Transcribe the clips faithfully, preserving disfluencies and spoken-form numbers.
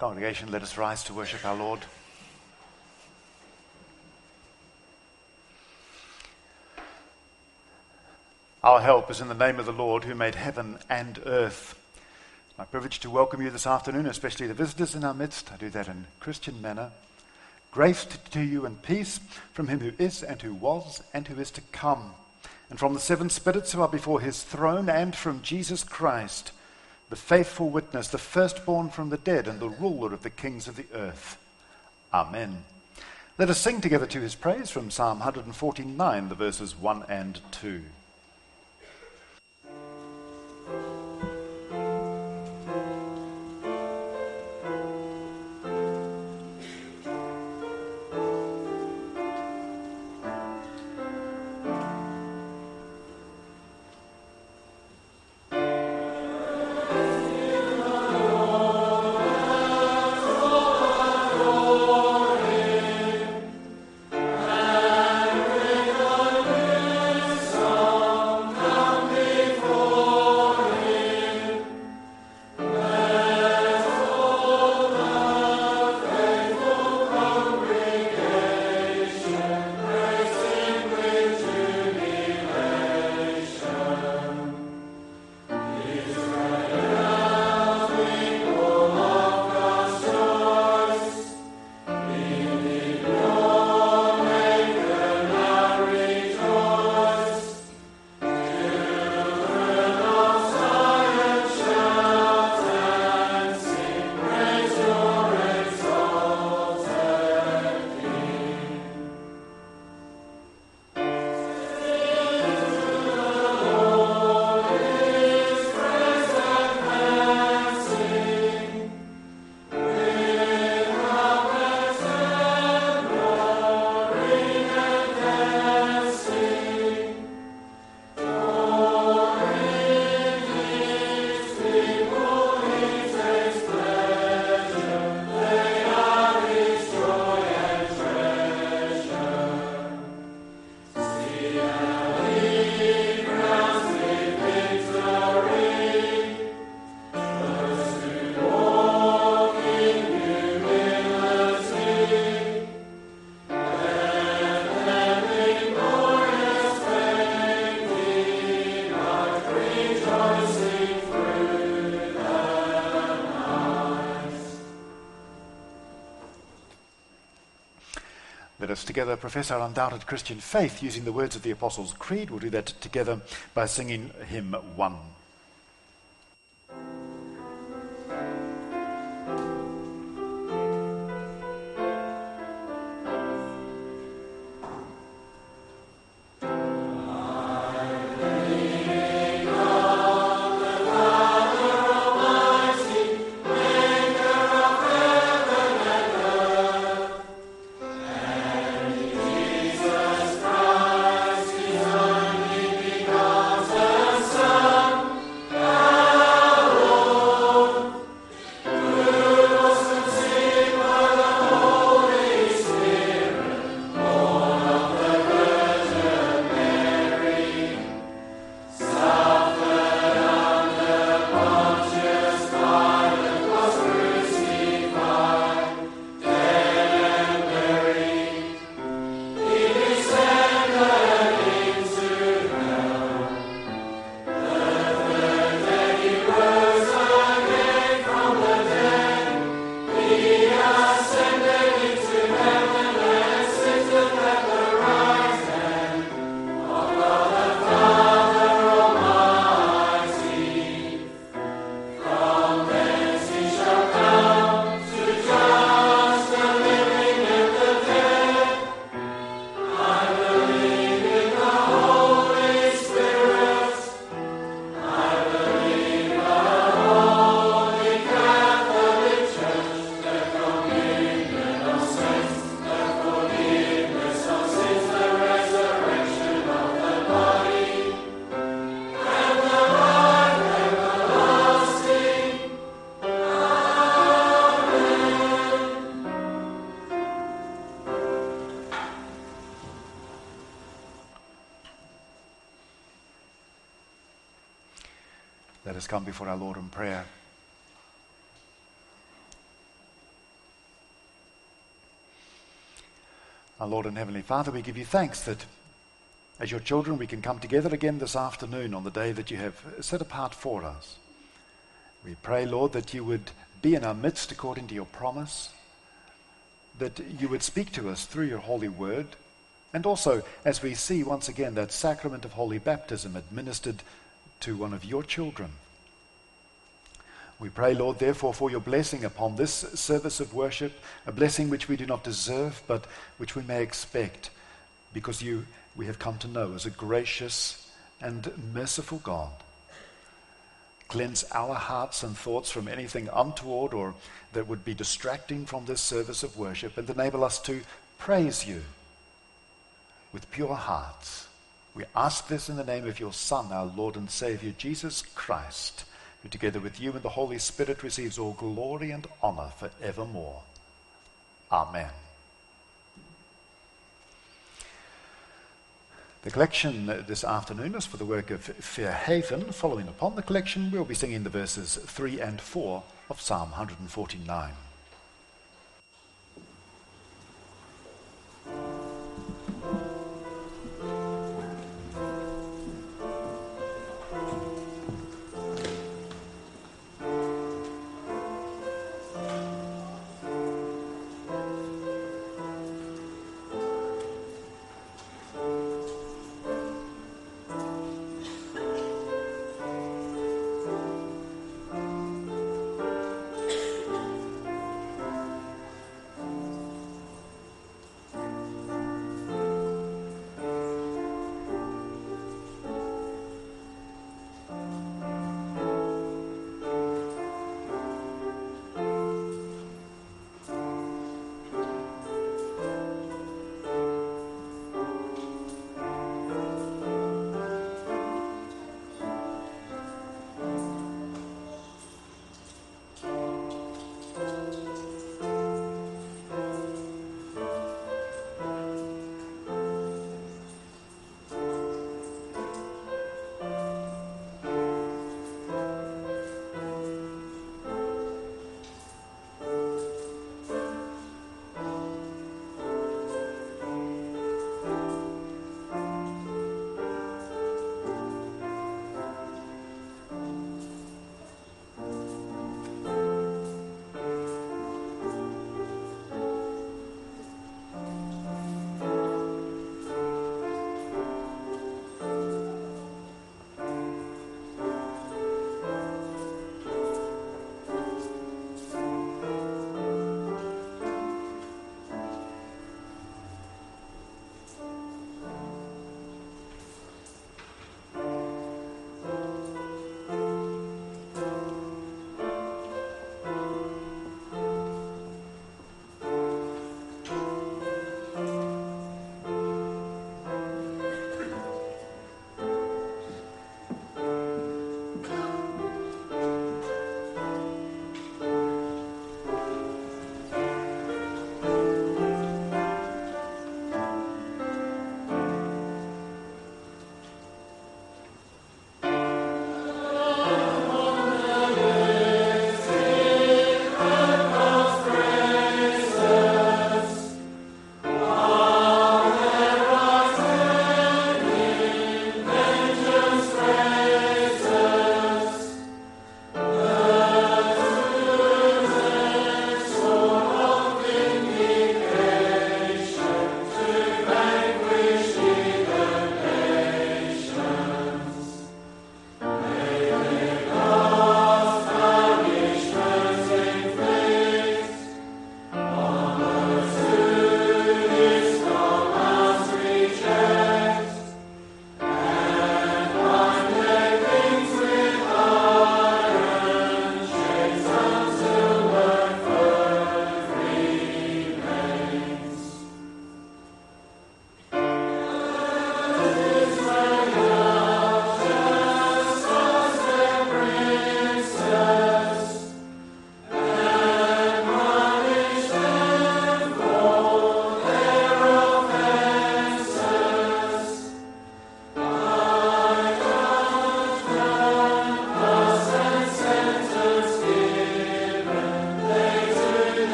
Congregation, let us rise to worship our Lord. Our help is in the name of the Lord who made heaven and earth. It's my privilege to welcome you this afternoon, especially the visitors in our midst. I do that in Christian manner. Grace to, to you and peace from him who is and who was and who is to come, and from the seven spirits who are before his throne, and from Jesus Christ, the faithful witness, the firstborn from the dead, and the ruler of the kings of the earth. Amen. Let us sing together to his praise from Psalm one forty-nine, the verses one and two. Let us together profess our undoubted Christian faith using the words of the Apostles' Creed. We'll do that together by singing hymn one. Let us come before our Lord in prayer. Our Lord and Heavenly Father, we give you thanks that as your children we can come together again this afternoon on the day that you have set apart for us. We pray, Lord, that you would be in our midst according to your promise, that you would speak to us through your holy word, and also as we see once again that sacrament of holy baptism administered to one of your children. We pray, Lord, therefore, for your blessing upon this service of worship, a blessing which we do not deserve, but which we may expect, because you we have come to know as a gracious and merciful God. Cleanse our hearts and thoughts from anything untoward or that would be distracting from this service of worship, and enable us to praise you with pure hearts. We ask this in the name of your Son, our Lord and Savior, Jesus Christ, who together with you and the Holy Spirit receives all glory and honor forevermore. Amen. The collection this afternoon is for the work of Fairhaven. Following upon the collection, we'll be singing the verses three and four of Psalm one forty-nine.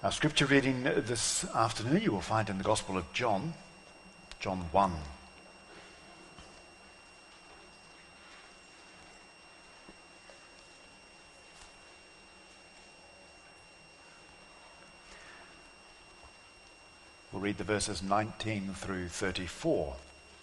Our scripture reading this afternoon you will find in the Gospel of John, John one. We'll read the verses nineteen through thirty-four.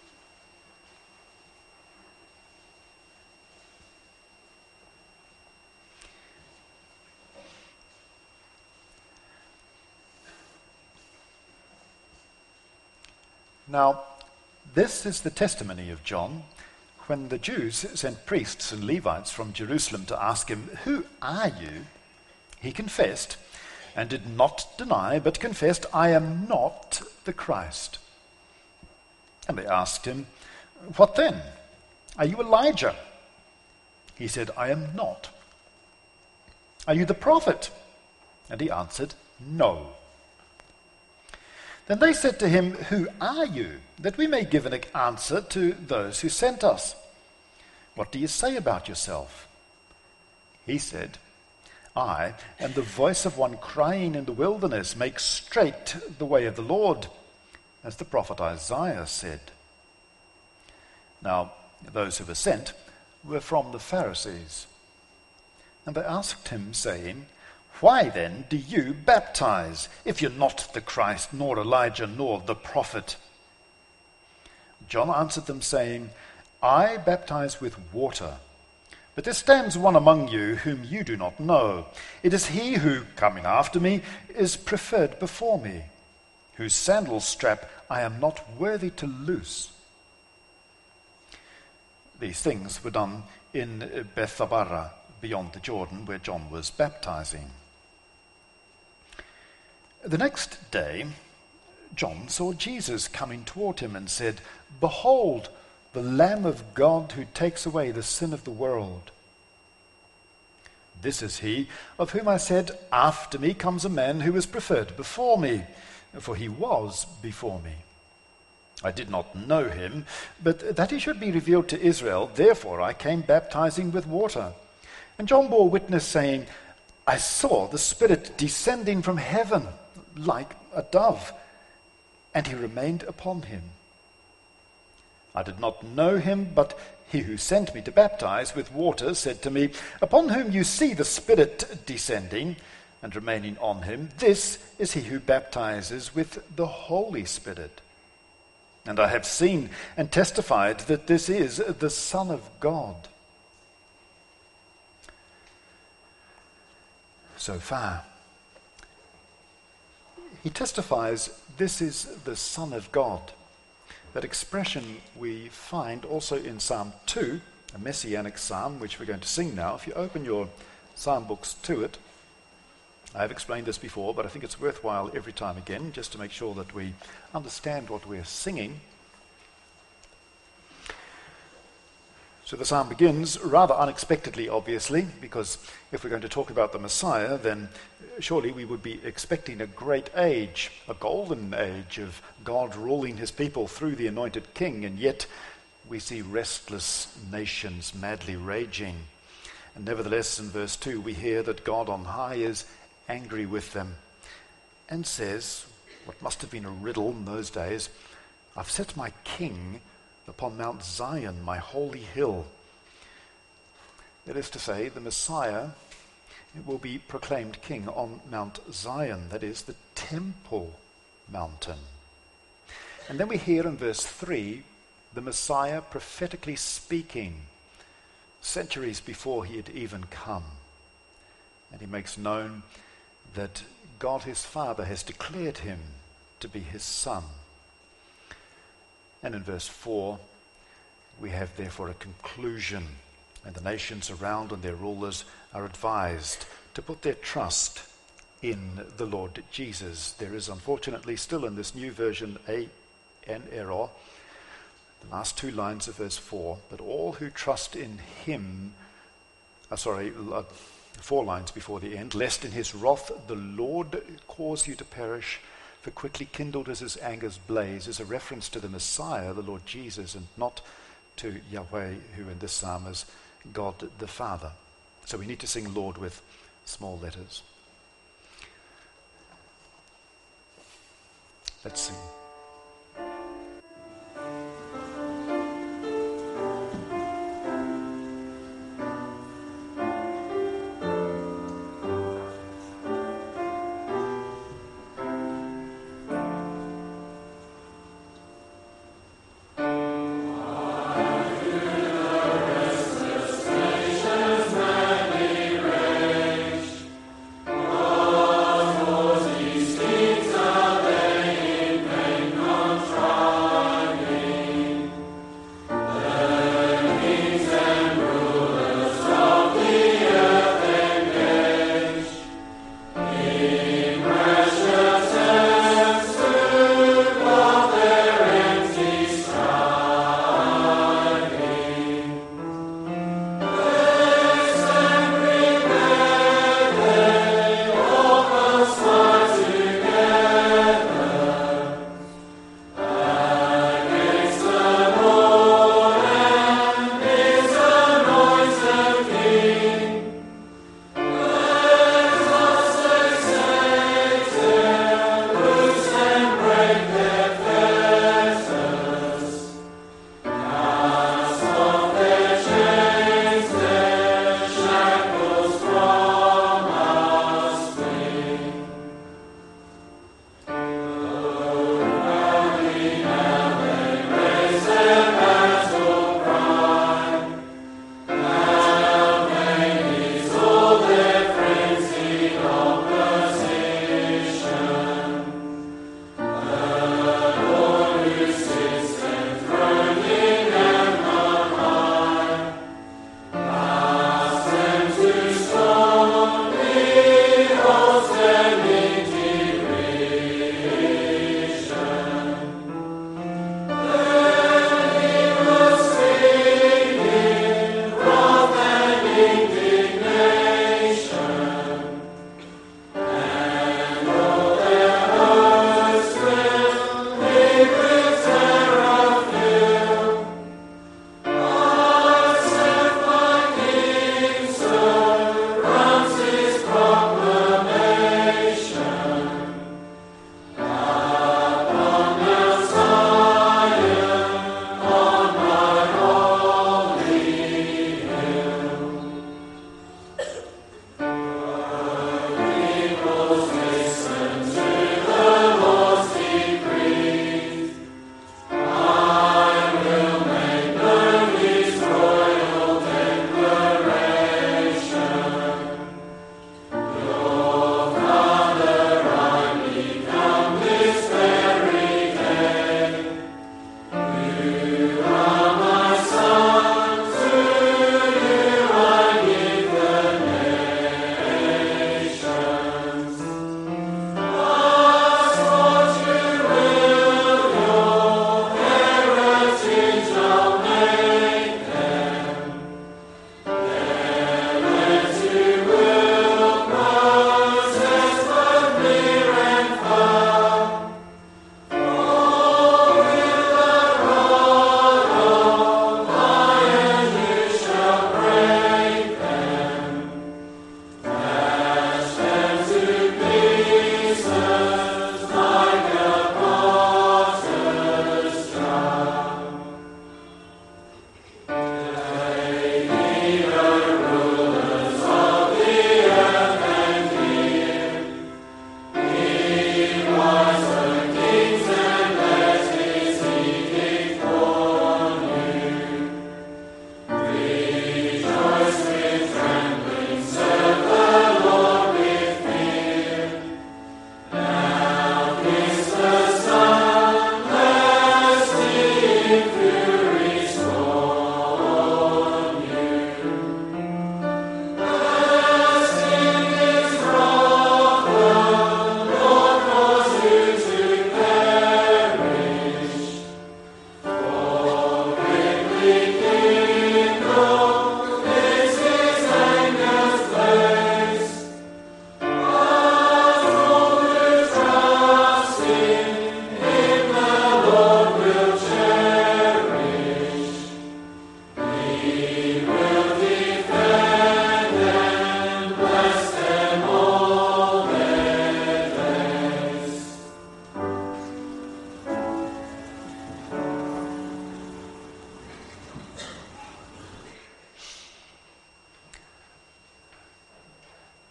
Now, this is the testimony of John when the Jews sent priests and Levites from Jerusalem to ask him, "Who are you?" He confessed and did not deny, but confessed, "I am not the Christ." And they asked him, "What then? Are you Elijah?" He said, "I am not." "Are you the prophet?" And he answered, "No." Then they said to him, "Who are you, that we may give an answer to those who sent us? What do you say about yourself?" He said, "I am the voice of one crying in the wilderness, make straight the way of the Lord, as the prophet Isaiah said." Now, those who were sent were from the Pharisees. And they asked him, saying, "Why then do you baptize, if you're not the Christ, nor Elijah, nor the prophet?" John answered them, saying, "I baptize with water, but there stands one among you whom you do not know. It is he who, coming after me, is preferred before me, whose sandal strap I am not worthy to loose." These things were done in Bethabara, beyond the Jordan, where John was baptizing. The next day, John saw Jesus coming toward him and said, "Behold, the Lamb of God who takes away the sin of the world. This is he of whom I said, 'After me comes a man who is preferred before me,' for he was before me. I did not know him, but that he should be revealed to Israel, therefore I came baptizing with water. And John bore witness, saying, 'I saw the Spirit descending from heaven like a dove, and he remained upon him. I did not know him, but he who sent me to baptize with water said to me, "Upon whom you see the Spirit descending and remaining on him, this is he who baptizes with the Holy Spirit. And I have seen and testified that this is the Son of God." So far, he testifies this is the Son of God. That expression we find also in Psalm two, a messianic psalm, which we're going to sing now. If you open your psalm books to it, I have explained this before, but I think it's worthwhile every time again, just to make sure that we understand what we're singing. So the psalm begins rather unexpectedly, obviously, because if we're going to talk about the Messiah, then surely we would be expecting a great age, a golden age of God ruling his people through the anointed king, and yet we see restless nations madly raging. And nevertheless, in verse two, we hear that God on high is angry with them and says, what must have been a riddle in those days, "I've set my king upon Mount Zion, my holy hill." That is to say, the Messiah will be proclaimed king on Mount Zion, that is, the temple mountain. And then we hear in verse three, the Messiah prophetically speaking, centuries before he had even come. And he makes known that God his Father has declared him to be his Son. And in verse four, we have therefore a conclusion, and the nations around and their rulers are advised to put their trust in the Lord Jesus. There is unfortunately still in this new version a, an error. The last two lines of verse four, "But all who trust in him," uh, sorry, uh, four lines before the end, "lest in his wrath the Lord cause you to perish, for quickly kindled as his anger's blaze," is a reference to the Messiah, the Lord Jesus, and not to Yahweh, who in this psalm is God the Father. So we need to sing Lord with small letters. Let's sing. Kings are they in pain.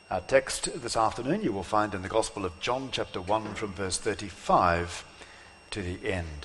Our text this afternoon you will find in the Gospel of John, chapter one, from verse thirty-five to the end.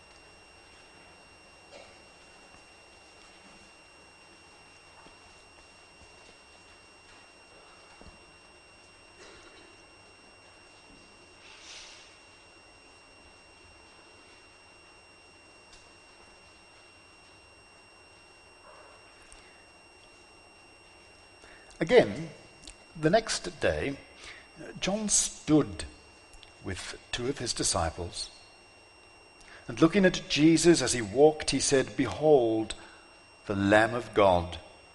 Again, the next day, John stood with two of his disciples, and looking at Jesus as he walked, he said, "Behold, the Lamb of God."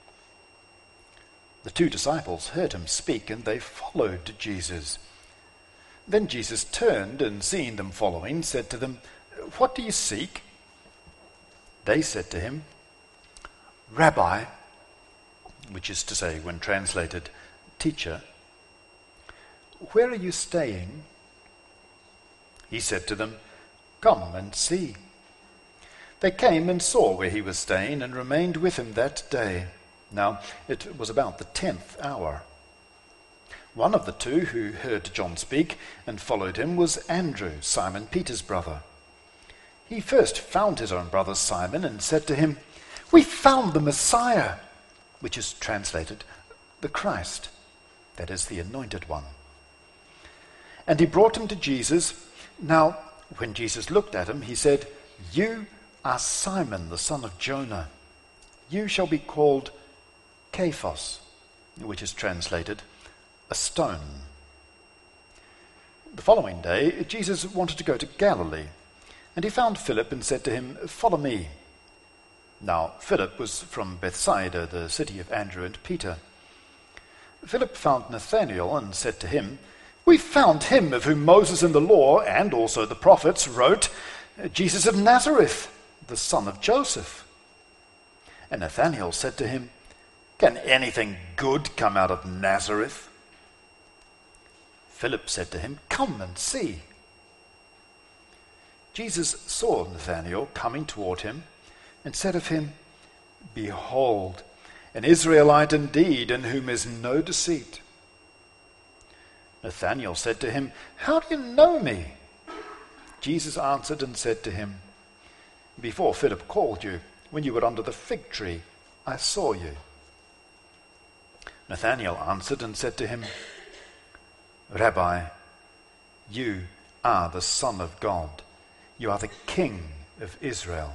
The two disciples heard him speak, and they followed Jesus. Then Jesus turned, and seeing them following, said to them, "What do you seek?" They said to him, "Rabbi," which is to say, when translated, "Teacher, where are you staying?" He said to them, "Come and see." They came and saw where he was staying and remained with him that day. Now, it was about the tenth hour. One of the two who heard John speak and followed him was Andrew, Simon Peter's brother. He first found his own brother Simon and said to him, "We found the Messiah," which is translated, the Christ, that is, the Anointed One. And he brought him to Jesus. Now, when Jesus looked at him, he said, "You are Simon, the son of Jonah. You shall be called Cephas," which is translated, a stone. The following day, Jesus wanted to go to Galilee, and he found Philip and said to him, "Follow me." Now, Philip was from Bethsaida, the city of Andrew and Peter. Philip found Nathanael and said to him, "We found him of whom Moses in the law and also the prophets wrote, Jesus of Nazareth, the son of Joseph." And Nathanael said to him, "Can anything good come out of Nazareth?" Philip said to him, "Come and see." Jesus saw Nathanael coming toward him and said of him, "Behold, an Israelite indeed, in whom is no deceit." Nathanael said to him, "How do you know me?" Jesus answered and said to him, "Before Philip called you, when you were under the fig tree, I saw you." Nathanael answered and said to him, "Rabbi, you are the Son of God. You are the King of Israel."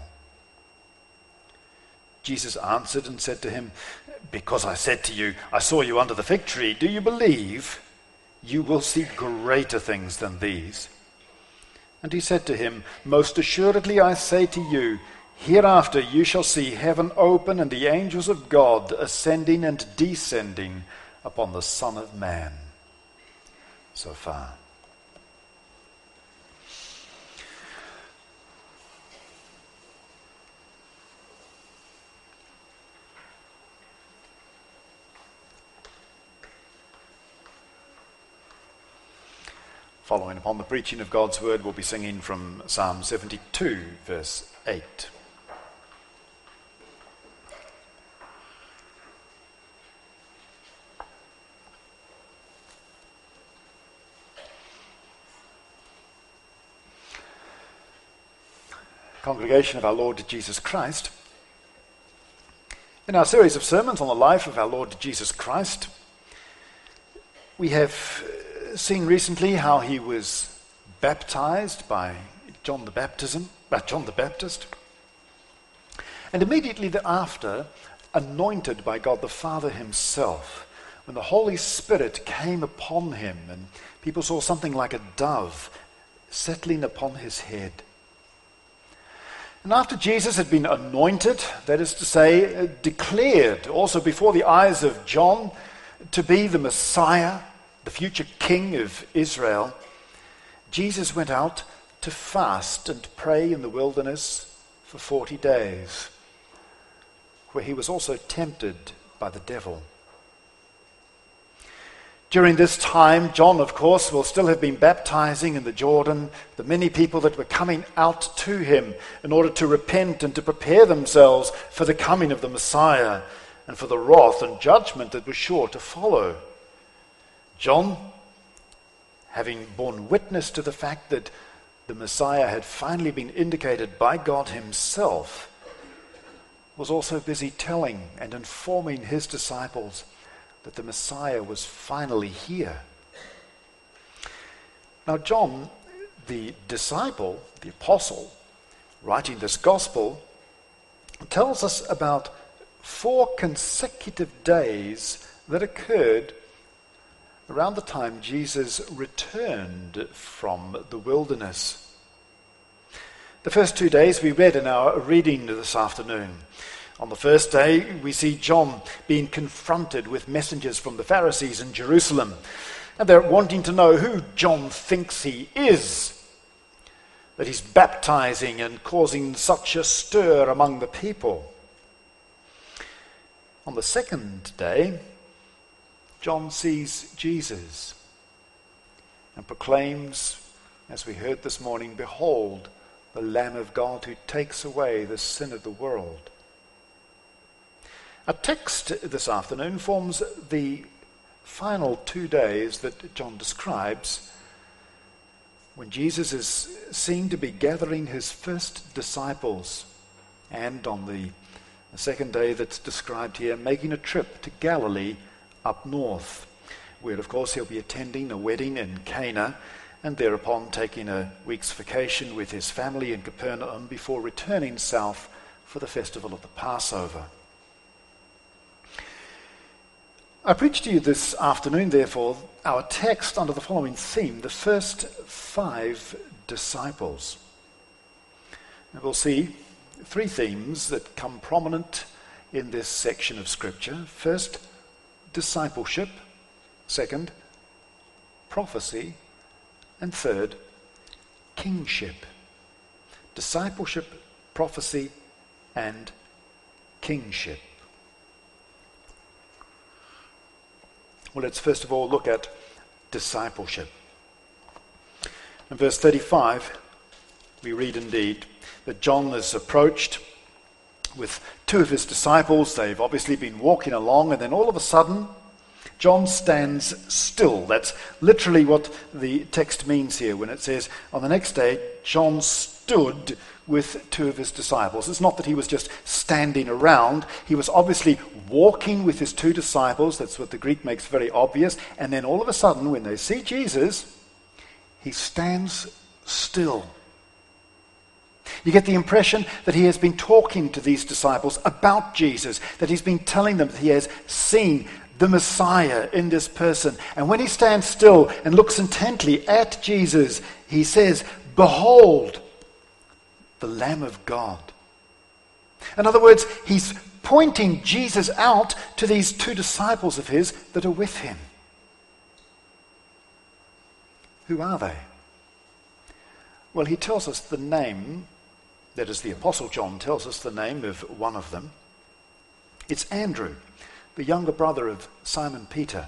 Jesus answered and said to him, "Because I said to you, I saw you under the fig tree, do you believe? You will see greater things than these." And he said to him, "Most assuredly I say to you, hereafter you shall see heaven open and the angels of God ascending and descending upon the Son of Man." So far. Following upon the preaching of God's word, we'll be singing from Psalm seventy-two, verse eight. Congregation of our Lord Jesus Christ, in our series of sermons on the life of our Lord Jesus Christ, we have seen recently how he was baptized by John the Baptism, by John the Baptist, and immediately thereafter anointed by God the Father himself, when the Holy Spirit came upon him and people saw something like a dove settling upon his head. And after Jesus had been anointed, that is to say, declared also before the eyes of John to be the Messiah, the future King of Israel, Jesus went out to fast and pray in the wilderness for forty days, where he was also tempted by the devil. During this time, John, of course, will still have been baptizing in the Jordan the many people that were coming out to him in order to repent and to prepare themselves for the coming of the Messiah and for the wrath and judgment that was sure to follow. John, having borne witness to the fact that the Messiah had finally been indicated by God himself, was also busy telling and informing his disciples that the Messiah was finally here. Now John, the disciple, the apostle, writing this gospel, tells us about four consecutive days that occurred around the time Jesus returned from the wilderness. The first two days we read in our reading this afternoon. On the first day, we see John being confronted with messengers from the Pharisees in Jerusalem, and they're wanting to know who John thinks he is, that he's baptizing and causing such a stir among the people. On the second day, John sees Jesus and proclaims, as we heard this morning, "Behold, the Lamb of God who takes away the sin of the world." Our text this afternoon forms the final two days that John describes when Jesus is seen to be gathering his first disciples, and on the, the second day that's described here, making a trip to Galilee up north, where of course he'll be attending a wedding in Cana, and thereupon taking a week's vacation with his family in Capernaum before returning south for the festival of the Passover. I preach to you this afternoon, therefore, our text under the following theme: the first five disciples. And we'll see three themes that come prominent in this section of Scripture. First, discipleship. Second, prophecy. And third, kingship. Discipleship, prophecy, and kingship. Well, let's first of all look at discipleship. In verse thirty-five, we read indeed that John is approached with two of his disciples. They've obviously been walking along, and then all of a sudden, John stands still. That's literally what the text means here when it says, on the next day, John stood with two of his disciples. It's not that he was just standing around. He was obviously walking with his two disciples. That's what the Greek makes very obvious. And then all of a sudden, when they see Jesus, he stands still. You get the impression that he has been talking to these disciples about Jesus, that he's been telling them that he has seen the Messiah in this person. And when he stands still and looks intently at Jesus, he says, "Behold, the Lamb of God." In other words, he's pointing Jesus out to these two disciples of his that are with him. Who are they? Well, he tells us the name, that is, the Apostle John tells us the name of one of them. It's Andrew, the younger brother of Simon Peter.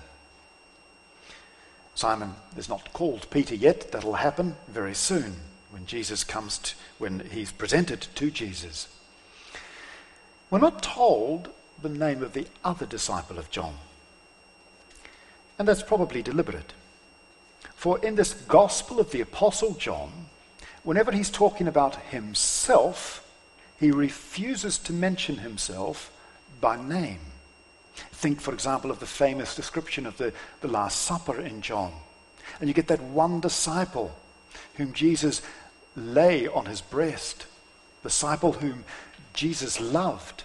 Simon is not called Peter yet. That'll happen very soon when Jesus comes to, when he's presented to Jesus. We're not told the name of the other disciple of John. And that's probably deliberate. For in this gospel of the Apostle John, whenever he's talking about himself, he refuses to mention himself by name. Think, for example, of the famous description of the, the Last Supper in John. And you get that one disciple whom Jesus lay on his breast, the disciple whom Jesus loved.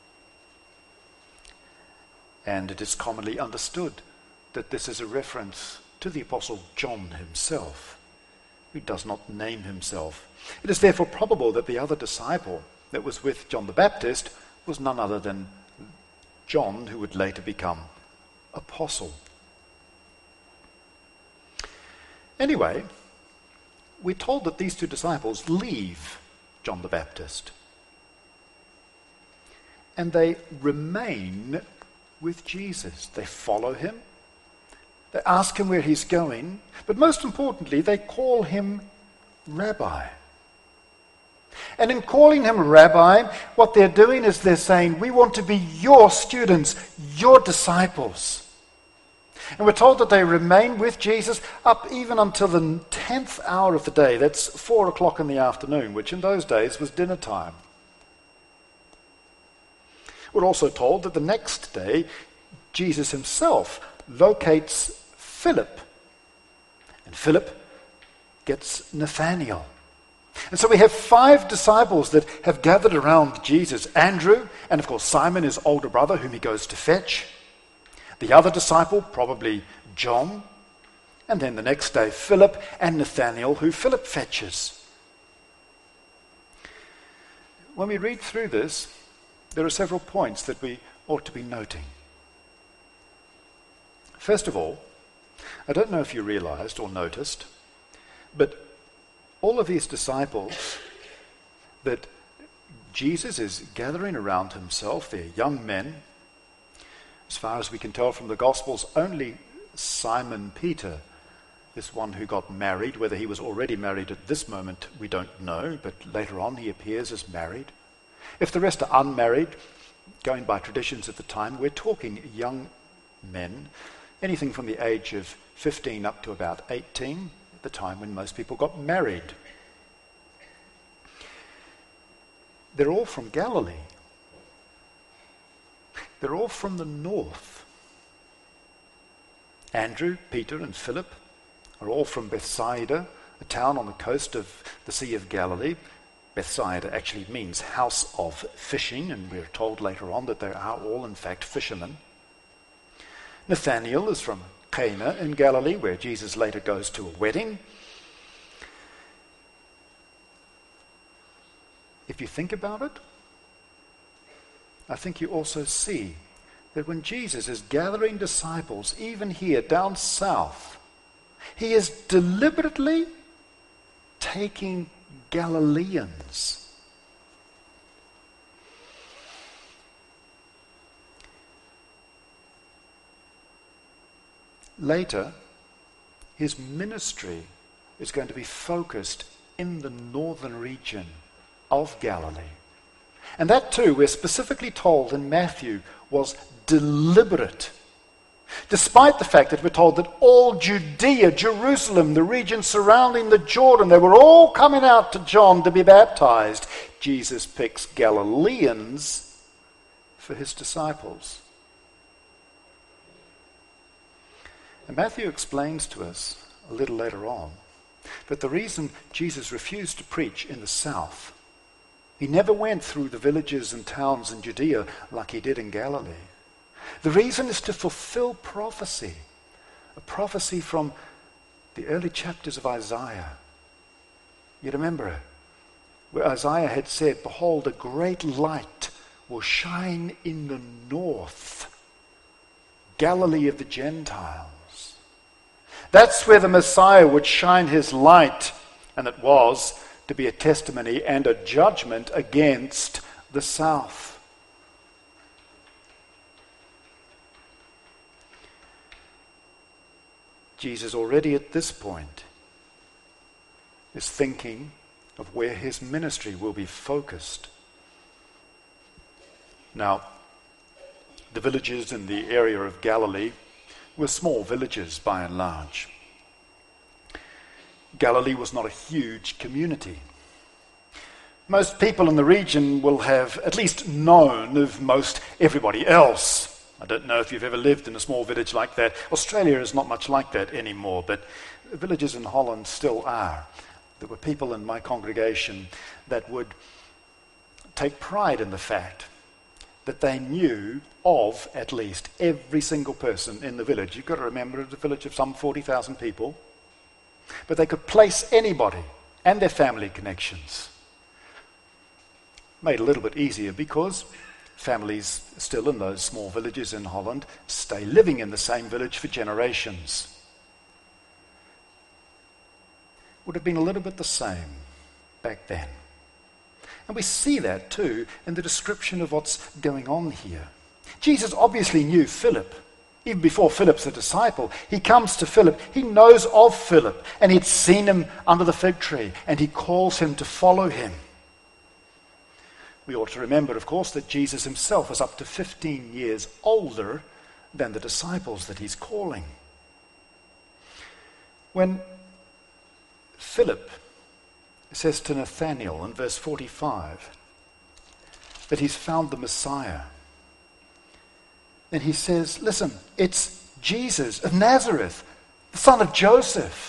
And it is commonly understood that this is a reference to the Apostle John himself, who does not name himself. It is therefore probable that the other disciple that was with John the Baptist was none other than John, who would later become apostle. Anyway, we're told that these two disciples leave John the Baptist, and they remain with Jesus. They follow him. They ask him where he's going, but most importantly, they call him Rabbi. And in calling him Rabbi, what they're doing is they're saying, we want to be your students, your disciples. And we're told that they remained with Jesus up even until the tenth hour of the day. That's four o'clock in the afternoon, which in those days was dinner time. We're also told that the next day, Jesus himself locates Philip. And Philip gets Nathanael. And so we have five disciples that have gathered around Jesus. Andrew, and of course Simon, his older brother, whom he goes to fetch. The other disciple, probably John. And then the next day, Philip and Nathanael, who Philip fetches. When we read through this, there are several points that we ought to be noting. First of all, I don't know if you realized or noticed, but all of these disciples that Jesus is gathering around himself, they're young men. As far as we can tell from the Gospels, only Simon Peter, this one who got married, whether he was already married at this moment, we don't know, but later on he appears as married. If the rest are unmarried, going by traditions at the time, we're talking young men, anything from the age of fifteen up to about eighteen, at the time when most people got married. They're all from Galilee. They're all from the north. Andrew, Peter, and Philip are all from Bethsaida, a town on the coast of the Sea of Galilee. Bethsaida actually means house of fishing, and we're told later on that they are all, in fact, fishermen. Nathanael is from Cana in Galilee, where Jesus later goes to a wedding. If you think about it, I think you also see that when Jesus is gathering disciples, even here down south, he is deliberately taking Galileans. Later, his ministry is going to be focused in the northern region of Galilee. And that too, we're specifically told in Matthew, was deliberate. Despite the fact that we're told that all Judea, Jerusalem, the region surrounding the Jordan, they were all coming out to John to be baptized, Jesus picks Galileans for his disciples. And Matthew explains to us a little later on that the reason Jesus refused to preach in the south, he never went through the villages and towns in Judea like he did in Galilee. The reason is to fulfill prophecy, a prophecy from the early chapters of Isaiah. You remember where Isaiah had said, "Behold, a great light will shine in the north, Galilee of the Gentiles." That's where the Messiah would shine his light, and it was to be a testimony and a judgment against the south. Jesus already at this point is thinking of where his ministry will be focused. Now, the villages in the area of Galilee were small villages by and large. Galilee was not a huge community. Most people in the region will have at least known of most everybody else. I don't know if you've ever lived in a small village like that. Australia is not much like that anymore, but villages in Holland still are. There were people in my congregation that would take pride in the fact that they knew of at least every single person in the village. You've got to remember it's a village of some forty thousand people. But they could place anybody and their family connections. Made a little bit easier because families still in those small villages in Holland stay living in the same village for generations. Would have been a little bit the same back then. And we see that too in the description of what's going on here. Jesus obviously knew Philip. Even before Philip's a disciple, he comes to Philip. He knows of Philip, and he'd seen him under the fig tree, and he calls him to follow him. We ought to remember, of course, that Jesus himself was up to fifteen years older than the disciples that he's calling. When Philip says to Nathanael in verse forty-five that he's found the Messiah, and he says, listen, it's Jesus of Nazareth, the son of Joseph.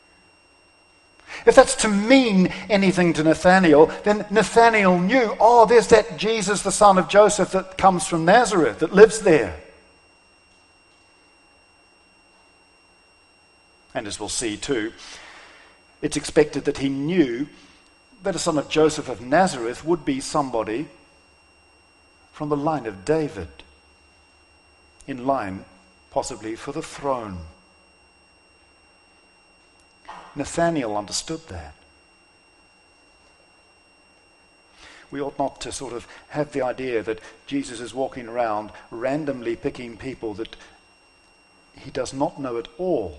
If that's to mean anything to Nathanael, then Nathanael knew, oh, there's that Jesus, the son of Joseph, that comes from Nazareth, that lives there. And as we'll see too, it's expected that he knew that a son of Joseph of Nazareth would be somebody from the line of David, in line possibly for the throne. Nathanael understood that. We ought not to sort of have the idea that Jesus is walking around randomly picking people that he does not know at all.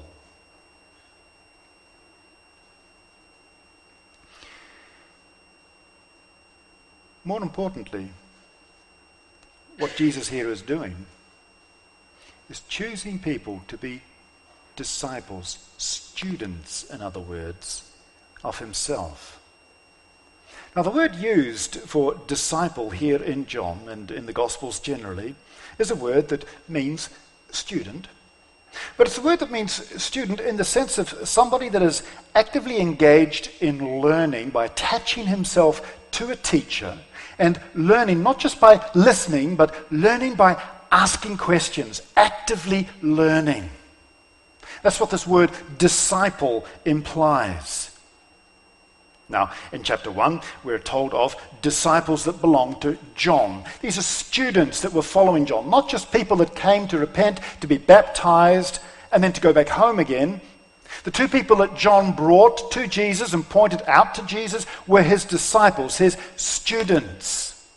More importantly, what Jesus here is doing is choosing people to be disciples, students, in other words, of himself. Now, the word used for disciple here in John and in the Gospels generally is a word that means student. But it's a word that means student in the sense of somebody that is actively engaged in learning by attaching himself to a teacher and learning not just by listening, but learning by asking questions, actively learning. That's what this word disciple implies. Now, in chapter one, we're told of disciples that belong to John. These are students that were following John, not just people that came to repent, to be baptized, and then to go back home again. The two people that John brought to Jesus and pointed out to Jesus were his disciples, his students.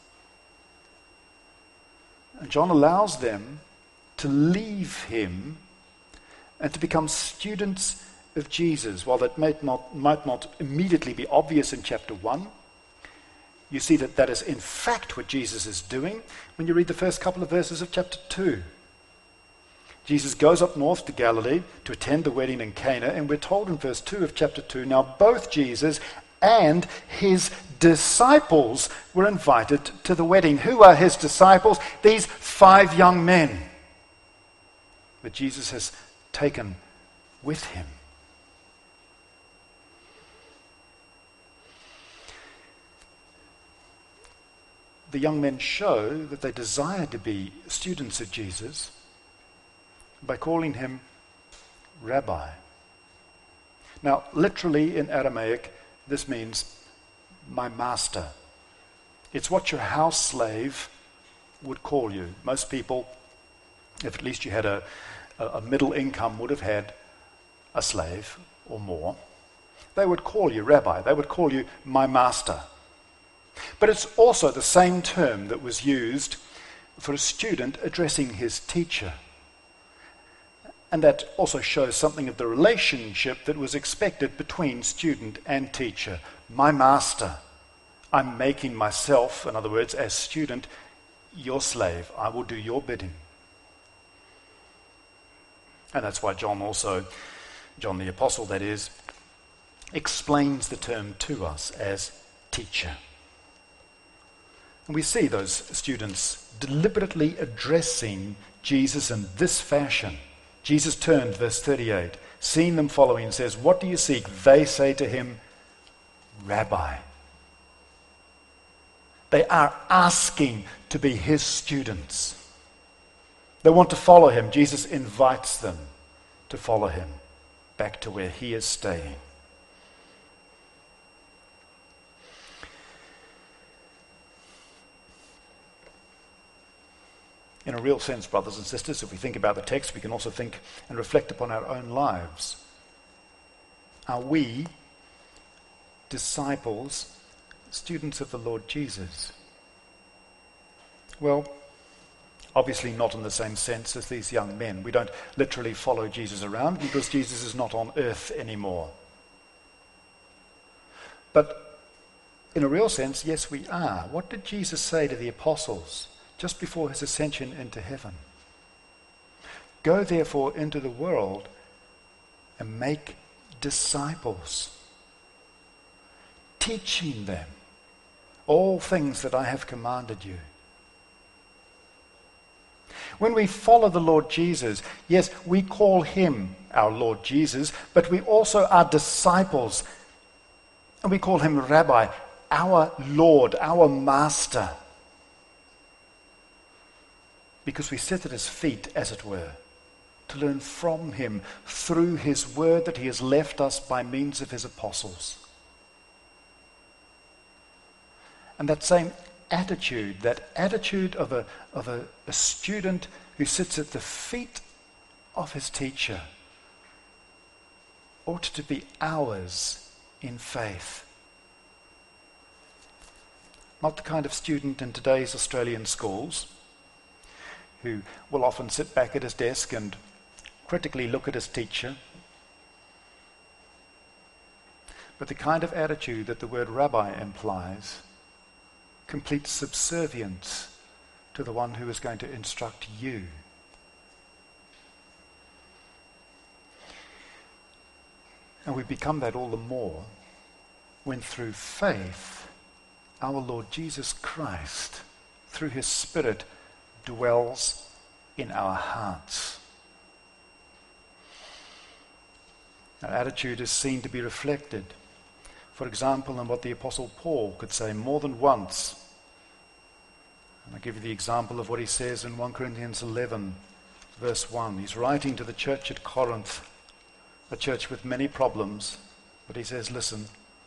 And John allows them to leave him and to become students of Jesus. While that might not, might not immediately be obvious in chapter one, you see that that is in fact what Jesus is doing when you read the first couple of verses of chapter two. Jesus goes up north to Galilee to attend the wedding in Cana, and we're told in verse two of chapter two, now both Jesus and his disciples were invited to the wedding. Who are his disciples? These five young men that Jesus has taken with him. The young men show that they desire to be students of Jesus by calling him Rabbi. Now, literally in Aramaic, this means my master. It's what your house slave would call you. Most people, if at least you had a, a middle income, would have had a slave or more. They would call you Rabbi. They would call you my master. But it's also the same term that was used for a student addressing his teacher. And that also shows something of the relationship that was expected between student and teacher. My master, I'm making myself, in other words, as student, your slave. I will do your bidding. And that's why John also, John the Apostle that is, explains the term to us as teacher. And we see those students deliberately addressing Jesus in this fashion. Jesus turned, verse thirty-eight, seeing them following, and says, what do you seek? They say to him, Rabbi. They are asking to be his students. They want to follow him. Jesus invites them to follow him back to where he is staying. In a real sense, brothers and sisters, if we think about the text, we can also think and reflect upon our own lives. Are we disciples, students of the Lord Jesus? Well, obviously not in the same sense as these young men. We don't literally follow Jesus around because Jesus is not on earth anymore. But in a real sense, yes, we are. What did Jesus say to the apostles just before his ascension into heaven? Go therefore into the world and make disciples, teaching them all things that I have commanded you. When we follow the Lord Jesus, yes, we call him our Lord Jesus, but we also are disciples, and we call him Rabbi, our Lord, our Master, because we sit at his feet, as it were, to learn from him through his word that he has left us by means of his apostles. And that same attitude, that attitude of a of a, a student who sits at the feet of his teacher, ought to be ours in faith. Not the kind of student in today's Australian schools who will often sit back at his desk and critically look at his teacher, but the kind of attitude that the word rabbi implies, complete subservience to the one who is going to instruct you. And we become that all the more when through faith our Lord Jesus Christ, through his Spirit, dwells in our hearts. Our attitude is seen to be reflected, for example, in what the Apostle Paul could say more than once. And I'll give you the example of what he says in First Corinthians eleven, verse one. He's writing to the church at Corinth, a church with many problems, but he says, listen,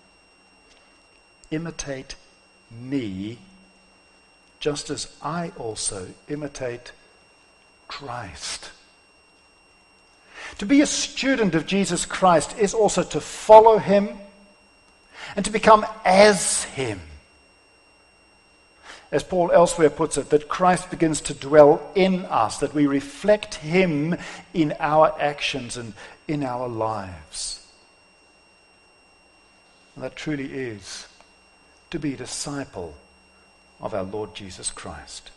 imitate me just as I also imitate Christ. To be a student of Jesus Christ is also to follow him and to become as him. As Paul elsewhere puts it, that Christ begins to dwell in us, that we reflect him in our actions and in our lives. And that truly is to be a disciple of our Lord Jesus Christ.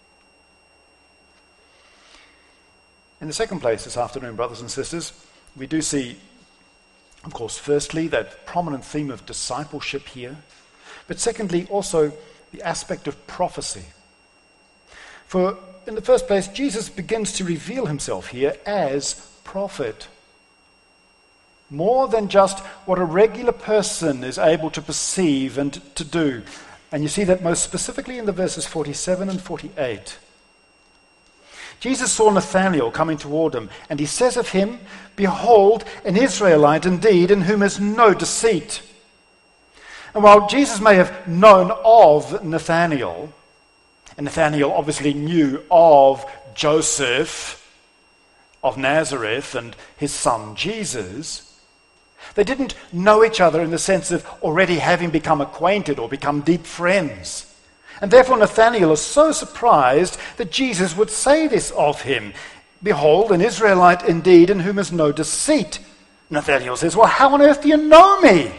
In the second place this afternoon, brothers and sisters, we do see, of course, firstly, that prominent theme of discipleship here, but secondly, also the aspect of prophecy. For in the first place, Jesus begins to reveal himself here as prophet. More than just what a regular person is able to perceive and to do. And you see that most specifically in the verses forty-seven and forty-eight. Jesus saw Nathanael coming toward him, and he says of him, "Behold, an Israelite indeed, in whom is no deceit." And while Jesus may have known of Nathanael, and Nathanael obviously knew of Joseph of Nazareth and his son Jesus, they didn't know each other in the sense of already having become acquainted or become deep friends. And therefore Nathanael is so surprised that Jesus would say this of him. "Behold, an Israelite indeed, in whom is no deceit." Nathanael says, "Well, how on earth do you know me?"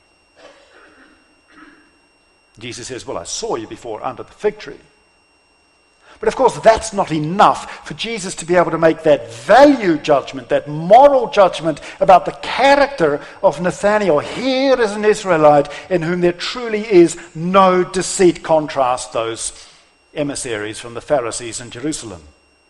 Jesus says, "Well, I saw you before under the fig tree." But of course, that's not enough for Jesus to be able to make that value judgment, that moral judgment about the character of Nathanael. Here is an Israelite in whom there truly is no deceit. Contrast those emissaries from the Pharisees in Jerusalem.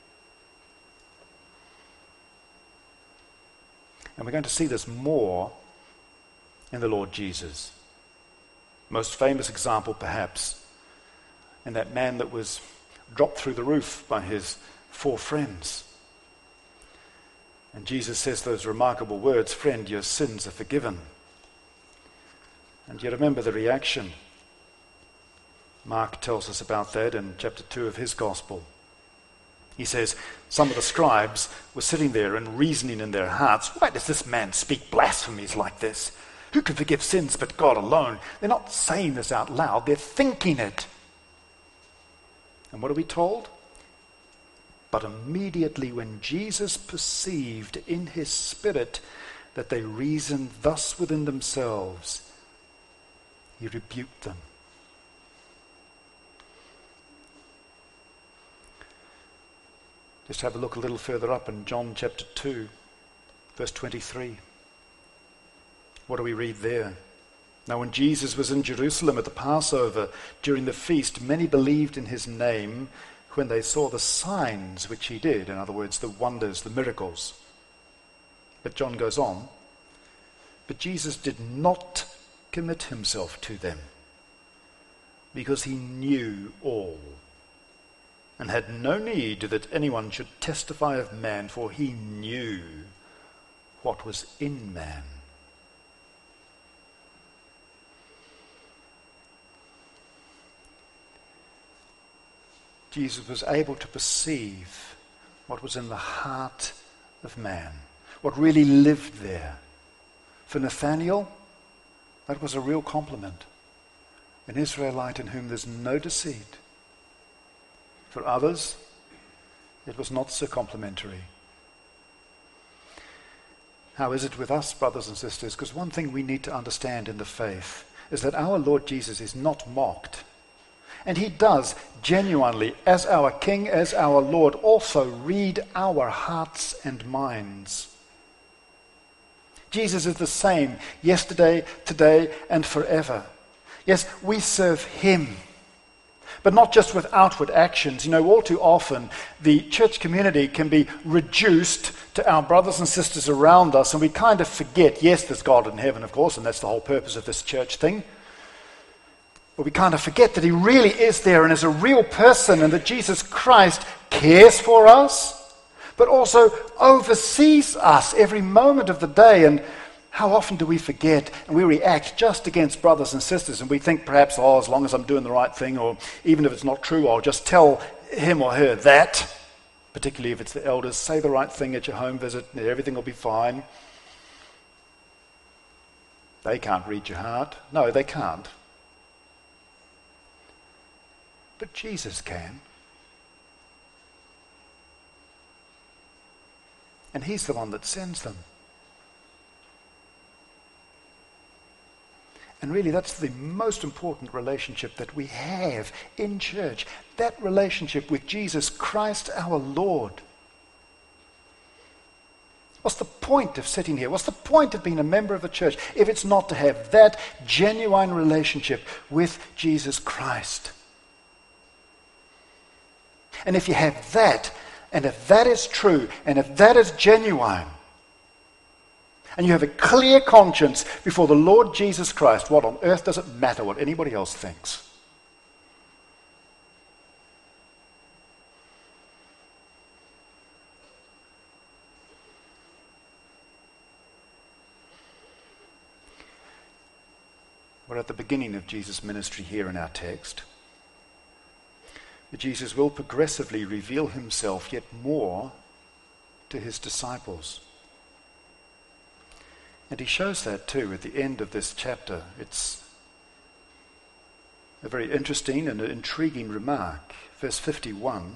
And we're going to see this more in the Lord Jesus. Most famous example, perhaps, in that man that was dropped through the roof by his four friends. And Jesus says those remarkable words, "Friend, your sins are forgiven." And you remember the reaction. Mark tells us about that in chapter two of his gospel. He says, some of the scribes were sitting there and reasoning in their hearts, "Why does this man speak blasphemies like this? Who can forgive sins but God alone?" They're not saying this out loud, they're thinking it. And what are we told? But immediately when Jesus perceived in his spirit that they reasoned thus within themselves, he rebuked them. Just have a look a little further up in John chapter two, verse twenty-three. What do we read there? Now when Jesus was in Jerusalem at the Passover during the feast, many believed in his name when they saw the signs which he did. In other words, the wonders, the miracles. But John goes on. But Jesus did not commit himself to them because he knew all and had no need that anyone should testify of man, for he knew what was in man. Jesus was able to perceive what was in the heart of man, what really lived there. For Nathanael, that was a real compliment. An Israelite in whom there's no deceit. For others, it was not so complimentary. How is it with us, brothers and sisters? Because one thing we need to understand in the faith is that our Lord Jesus is not mocked. And he does genuinely, as our King, as our Lord, also read our hearts and minds. Jesus is the same yesterday, today, and forever. Yes, we serve him, but not just with outward actions. You know, all too often, the church community can be reduced to our brothers and sisters around us, and we kind of forget, yes, there's God in heaven, of course, and that's the whole purpose of this church thing. But we kind of forget that he really is there and is a real person, and that Jesus Christ cares for us, but also oversees us every moment of the day. And how often do we forget and we react just against brothers and sisters, and we think perhaps, oh, as long as I'm doing the right thing, or even if it's not true, I'll just tell him or her that, particularly if it's the elders, say the right thing at your home visit and everything will be fine. They can't read your heart. No, they can't. But Jesus can. And he's the one that sends them. And really, that's the most important relationship that we have in church. That relationship with Jesus Christ our Lord. What's the point of sitting here? What's the point of being a member of a church if it's not to have that genuine relationship with Jesus Christ? And if you have that, and if that is true, and if that is genuine, and you have a clear conscience before the Lord Jesus Christ, what on earth does it matter what anybody else thinks? We're at the beginning of Jesus' ministry here in our text. But Jesus will progressively reveal himself yet more to his disciples. And he shows that too at the end of this chapter. It's a very interesting and intriguing remark. Verse fifty-one.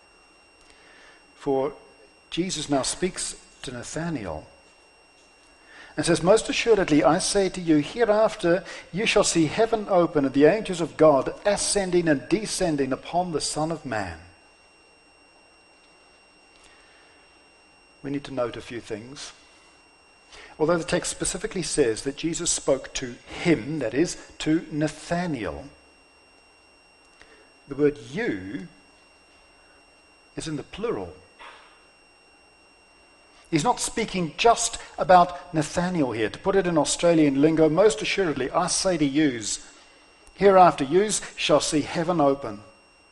For Jesus now speaks to Nathanael and says, most assuredly I say to you, hereafter you shall see heaven open and the angels of God ascending and descending upon the Son of Man. We need to note a few things. Although the text specifically says that Jesus spoke to him, that is, to Nathanael, the word you is in the plural. He's not speaking just about Nathanael here. To put it in Australian lingo, most assuredly, I say to yous, hereafter yous shall see heaven open.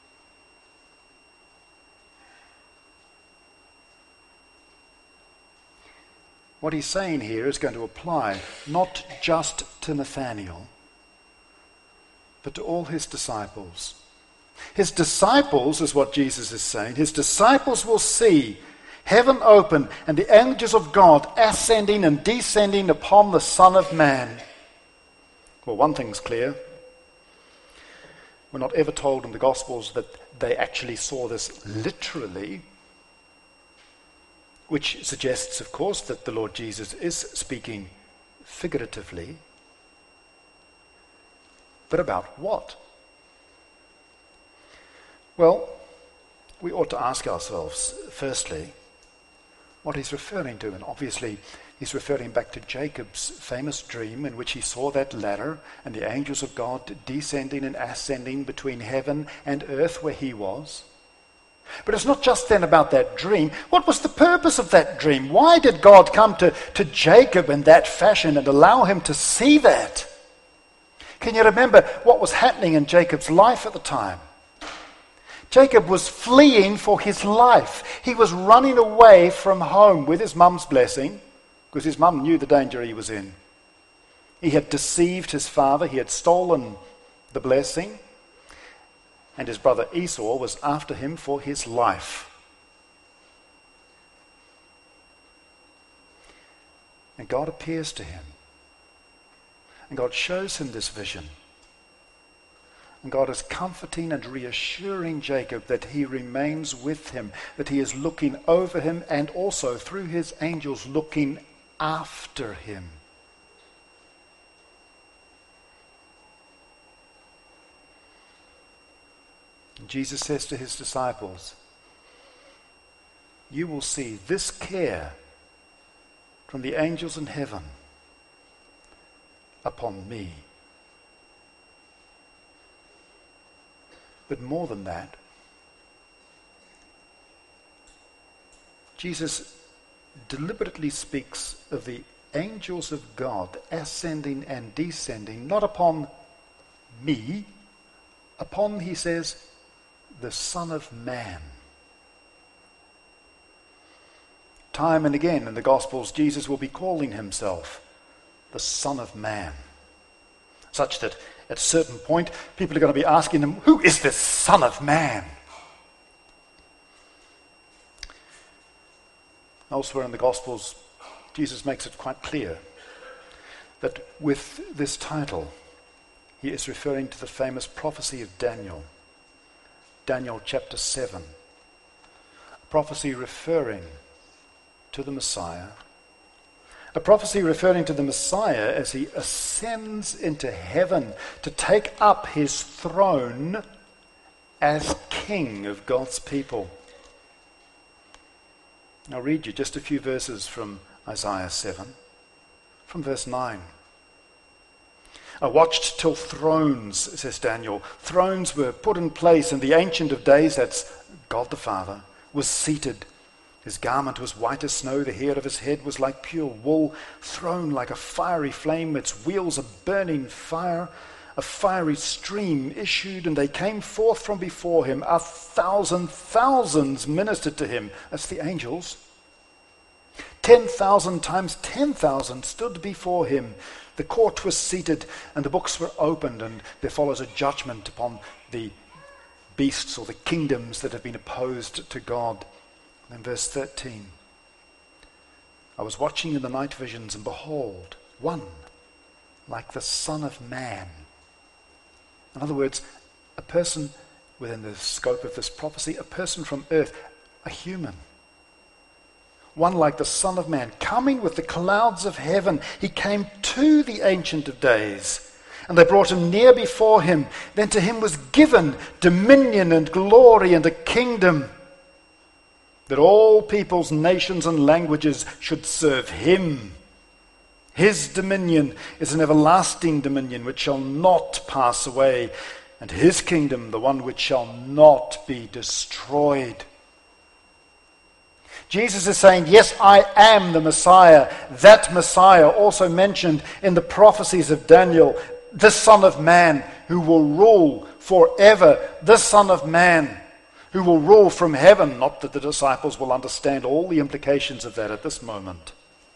What he's saying here is going to apply not just to Nathanael, but to all his disciples. His disciples, is what Jesus is saying, his disciples will see heaven open and the angels of God ascending and descending upon the Son of Man. Well, one thing's clear. We're not ever told in the Gospels that they actually saw this literally, which suggests, of course, that the Lord Jesus is speaking figuratively. But about what? Well, we ought to ask ourselves, firstly, what he's referring to. And obviously, he's referring back to Jacob's famous dream in which he saw that ladder and the angels of God descending and ascending between heaven and earth where he was. But it's not just then about that dream. What was the purpose of that dream? Why did God come to, to Jacob in that fashion and allow him to see that? Can you remember what was happening in Jacob's life at the time? Jacob was fleeing for his life. He was running away from home with his mum's blessing, because his mum knew the danger he was in. He had deceived his father. He had stolen the blessing. And his brother Esau was after him for his life. And God appears to him. And God shows him this vision. And God is comforting and reassuring Jacob that he remains with him, that he is looking over him and also through his angels looking after him. And Jesus says to his disciples, you will see this care from the angels in heaven upon me. But more than that, Jesus deliberately speaks of the angels of God ascending and descending, not upon me, upon, he says, the Son of Man. Time and again in the Gospels, Jesus will be calling himself the Son of Man, such that at a certain point, people are going to be asking him, who is this Son of Man? Elsewhere in the Gospels, Jesus makes it quite clear that with this title, he is referring to the famous prophecy of Daniel. Daniel chapter seven. A prophecy referring to the Messiah. A prophecy referring to the Messiah as he ascends into heaven to take up his throne as king of God's people. I'll read you just a few verses from Isaiah seven, from verse nine. I watched till thrones, says Daniel, thrones were put in place, and the Ancient of Days, that's God the Father, was seated. His garment was white as snow, the hair of his head was like pure wool, thrown like a fiery flame, its wheels a burning fire. A fiery stream issued, and they came forth from before him. A thousand thousands ministered to him. That's the angels. Ten thousand times ten thousand stood before him. The court was seated, and the books were opened, and there follows a judgment upon the beasts or the kingdoms that have been opposed to God. And verse thirteen, I was watching in the night visions, and behold, one like the Son of Man. In other words, a person within the scope of this prophecy, a person from earth, a human. One like the Son of Man, coming with the clouds of heaven. He came to the Ancient of Days, and they brought him near before him. Then to him was given dominion and glory and a kingdom, that all peoples, nations, and languages should serve him. His dominion is an everlasting dominion which shall not pass away, and his kingdom the one which shall not be destroyed. Jesus is saying, yes, I am the Messiah. That Messiah also mentioned in the prophecies of Daniel, the Son of Man who will rule forever, the Son of Man who will rule from heaven. Not that the disciples will understand all the implications of that at this moment.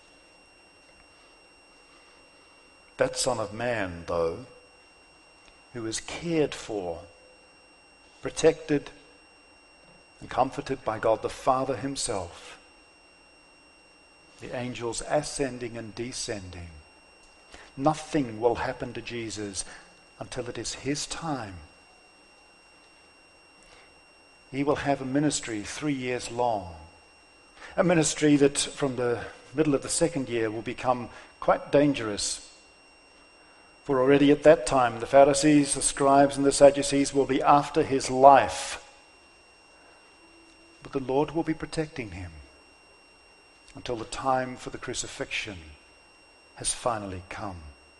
That Son of Man, though, who is cared for, protected, and comforted by God the Father himself, the angels ascending and descending. Nothing will happen to Jesus until it is his time. He will have a ministry three years long, a ministry that from the middle of the second year will become quite dangerous. For already at that time, the Pharisees, the scribes, and the Sadducees will be after his life. But the Lord will be protecting him until the time for the crucifixion has finally come.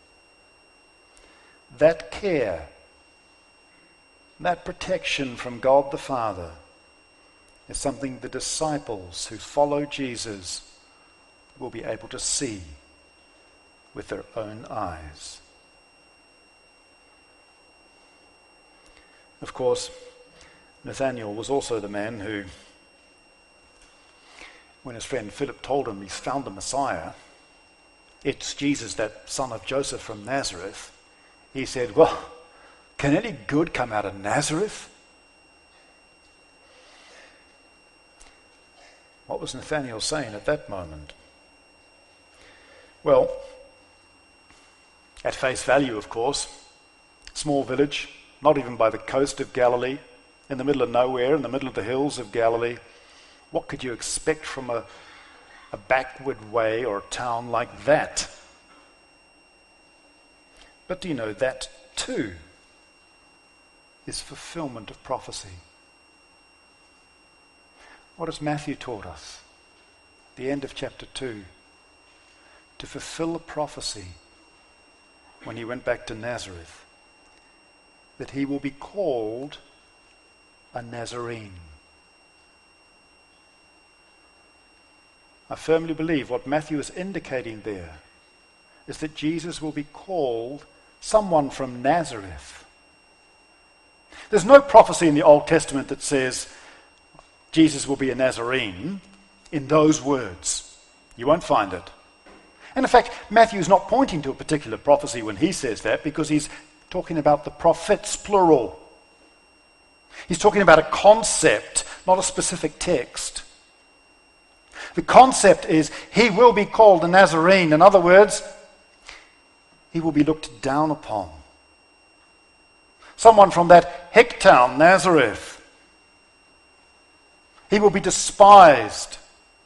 That care, that protection from God the Father is something the disciples who follow Jesus will be able to see with their own eyes. Of course, Nathanael was also the man who, when his friend Philip told him he's found the Messiah, it's Jesus, that son of Joseph from Nazareth, he said, well, can any good come out of Nazareth? What was Nathanael saying at that moment? Well, at face value, of course, small village, not even by the coast of Galilee, in the middle of nowhere, in the middle of the hills of Galilee. What could you expect from a, a backward way or a town like that? But do you know, that too is fulfillment of prophecy. What has Matthew taught us? The end of chapter two. To fulfill the prophecy when he went back to Nazareth, that he will be called a Nazarene. I firmly believe what Matthew is indicating there is that Jesus will be called someone from Nazareth. There's no prophecy in the Old Testament that says Jesus will be a Nazarene in those words. You won't find it. And in fact, Matthew is not pointing to a particular prophecy when he says that, because he's talking about the prophets, plural. He's talking about a concept, not a specific text. The concept is he will be called a Nazarene. In other words, he will be looked down upon. Someone from that hick town, Nazareth. He will be despised.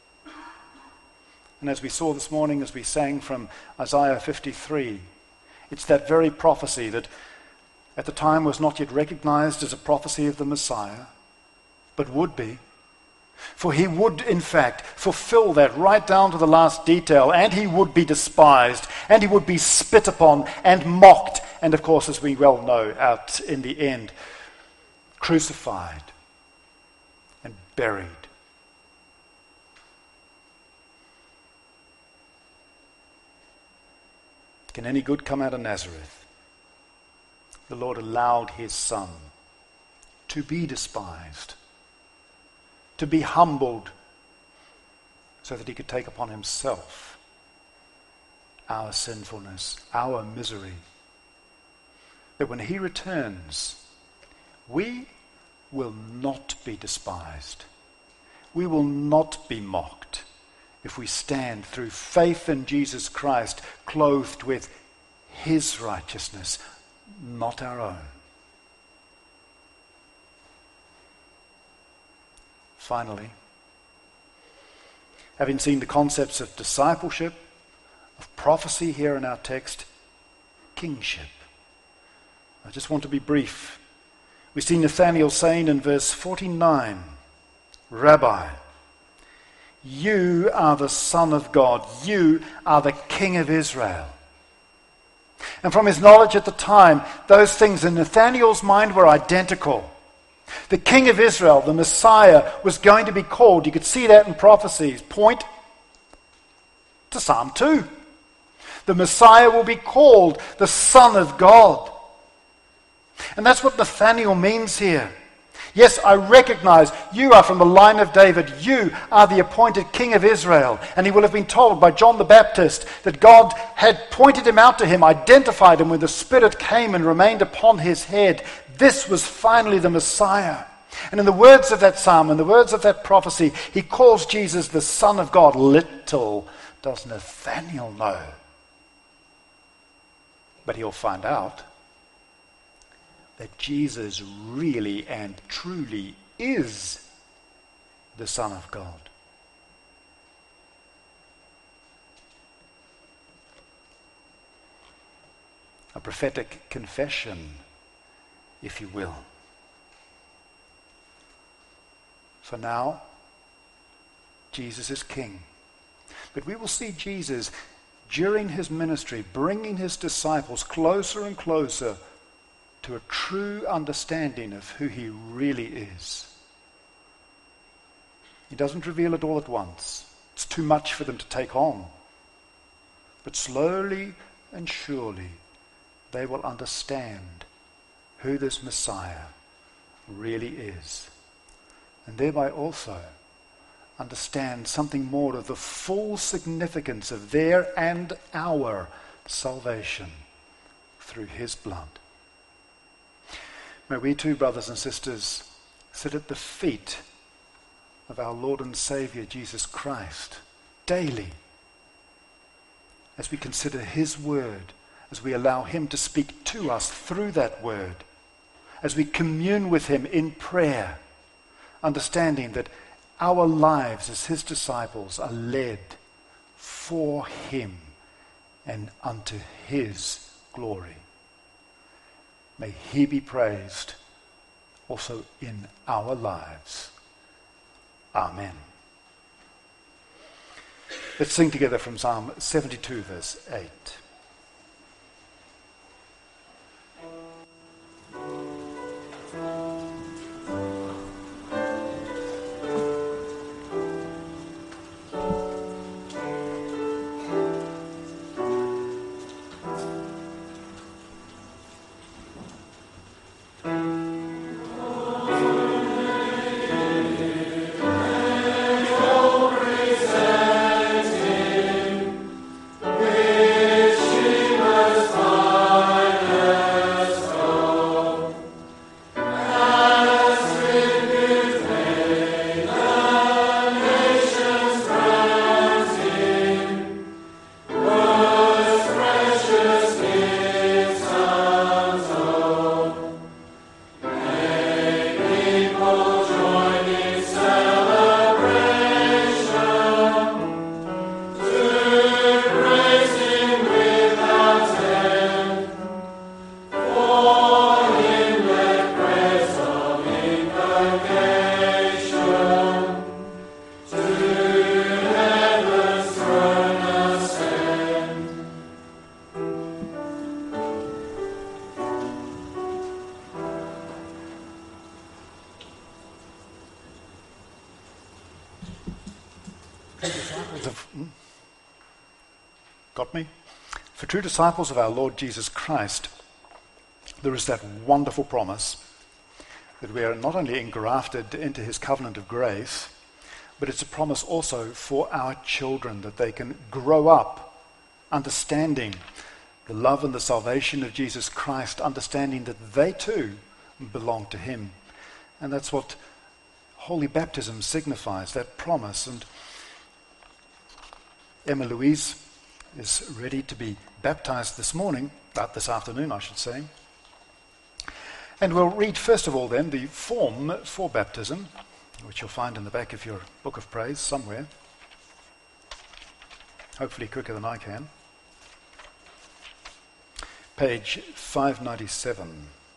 And as we saw this morning, as we sang from Isaiah fifty-three, it's that very prophecy that at the time was not yet recognized as a prophecy of the Messiah, but would be. For he would, in fact, fulfill that right down to the last detail, and he would be despised, and he would be spit upon and mocked, and of course, as we well know, out in the end, crucified and buried. Can any good come out of Nazareth? The Lord allowed his Son to be despised, to be humbled, so that he could take upon himself our sinfulness, our misery. That when he returns, we will not be despised. We will not be mocked if we stand through faith in Jesus Christ, clothed with his righteousness, not our own. Finally, having seen the concepts of discipleship, of prophecy here in our text, kingship. I just want to be brief. We see Nathanael saying in verse forty-nine, Rabbi, you are the Son of God. You are the King of Israel. And from his knowledge at the time, those things in Nathanael's mind were identical. The King of Israel, the Messiah, was going to be called. You could see that in prophecies. Point to Psalm two. The Messiah will be called the Son of God. And that's what Nathanael means here. Yes, I recognize you are from the line of David. You are the appointed King of Israel. And he will have been told by John the Baptist that God had pointed him out to him, identified him when the Spirit came and remained upon his head. This was finally the Messiah. And in the words of that psalm, in the words of that prophecy, he calls Jesus the Son of God. Little does Nathanael know. But he'll find out that Jesus really and truly is the Son of God. A prophetic confession, if you will. For now, Jesus is King. But we will see Jesus, during his ministry, bringing his disciples closer and closer to a true understanding of who he really is. He doesn't reveal it all at once. It's too much for them to take on. But slowly and surely, they will understand who this Messiah really is. And thereby also understand something more of the full significance of their and our salvation through his blood. May we too, brothers and sisters, sit at the feet of our Lord and Savior Jesus Christ daily as we consider his word, as we allow him to speak to us through that word, as we commune with him in prayer, understanding that our lives as his disciples are led for him and unto his glory. May he be praised also in our lives. Amen. Let's sing together from Psalm seventy-two, verse eight. Got me? For true disciples of our Lord Jesus Christ, there is that wonderful promise that we are not only engrafted into his covenant of grace, but it's a promise also for our children that they can grow up understanding the love and the salvation of Jesus Christ, understanding that they too belong to him. And that's what holy baptism signifies, that promise. And Emma Louise is ready to be baptized this morning, uh, this afternoon I should say. And we'll read first of all then the form for baptism, which you'll find in the back of your book of praise somewhere. Hopefully quicker than I can. Page five ninety-seven.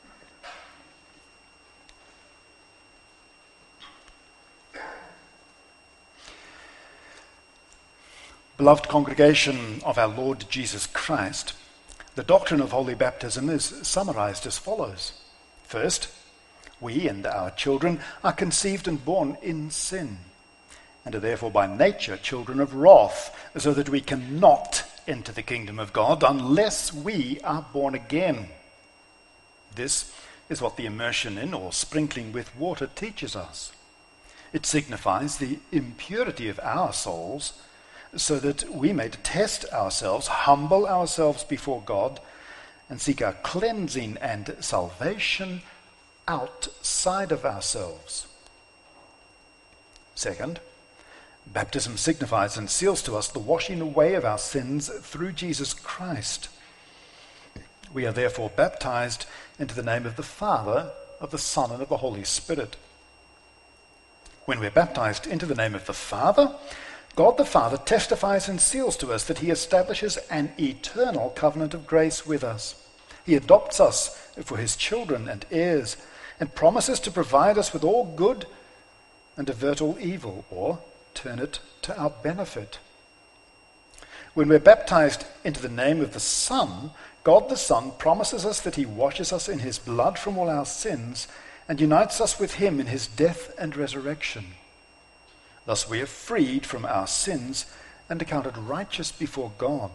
Beloved congregation of our Lord Jesus Christ, the doctrine of holy baptism is summarized as follows. First, we and our children are conceived and born in sin, and are therefore by nature children of wrath, so that we cannot enter the kingdom of God unless we are born again. This is what the immersion in or sprinkling with water teaches us. It signifies the impurity of our souls, so that we may test ourselves, humble ourselves before God, and seek our cleansing and salvation outside of ourselves. Second, baptism signifies and seals to us the washing away of our sins through Jesus Christ. We are therefore baptized into the name of the Father, of the Son, and of the Holy Spirit. When we're baptized into the name of the Father, God the Father testifies and seals to us that he establishes an eternal covenant of grace with us. He adopts us for his children and heirs, and promises to provide us with all good and avert all evil, or, turn it to our benefit. When we're baptized into the name of the Son, God the Son promises us that he washes us in his blood from all our sins and unites us with him in his death and resurrection. Thus we are freed from our sins and accounted righteous before God.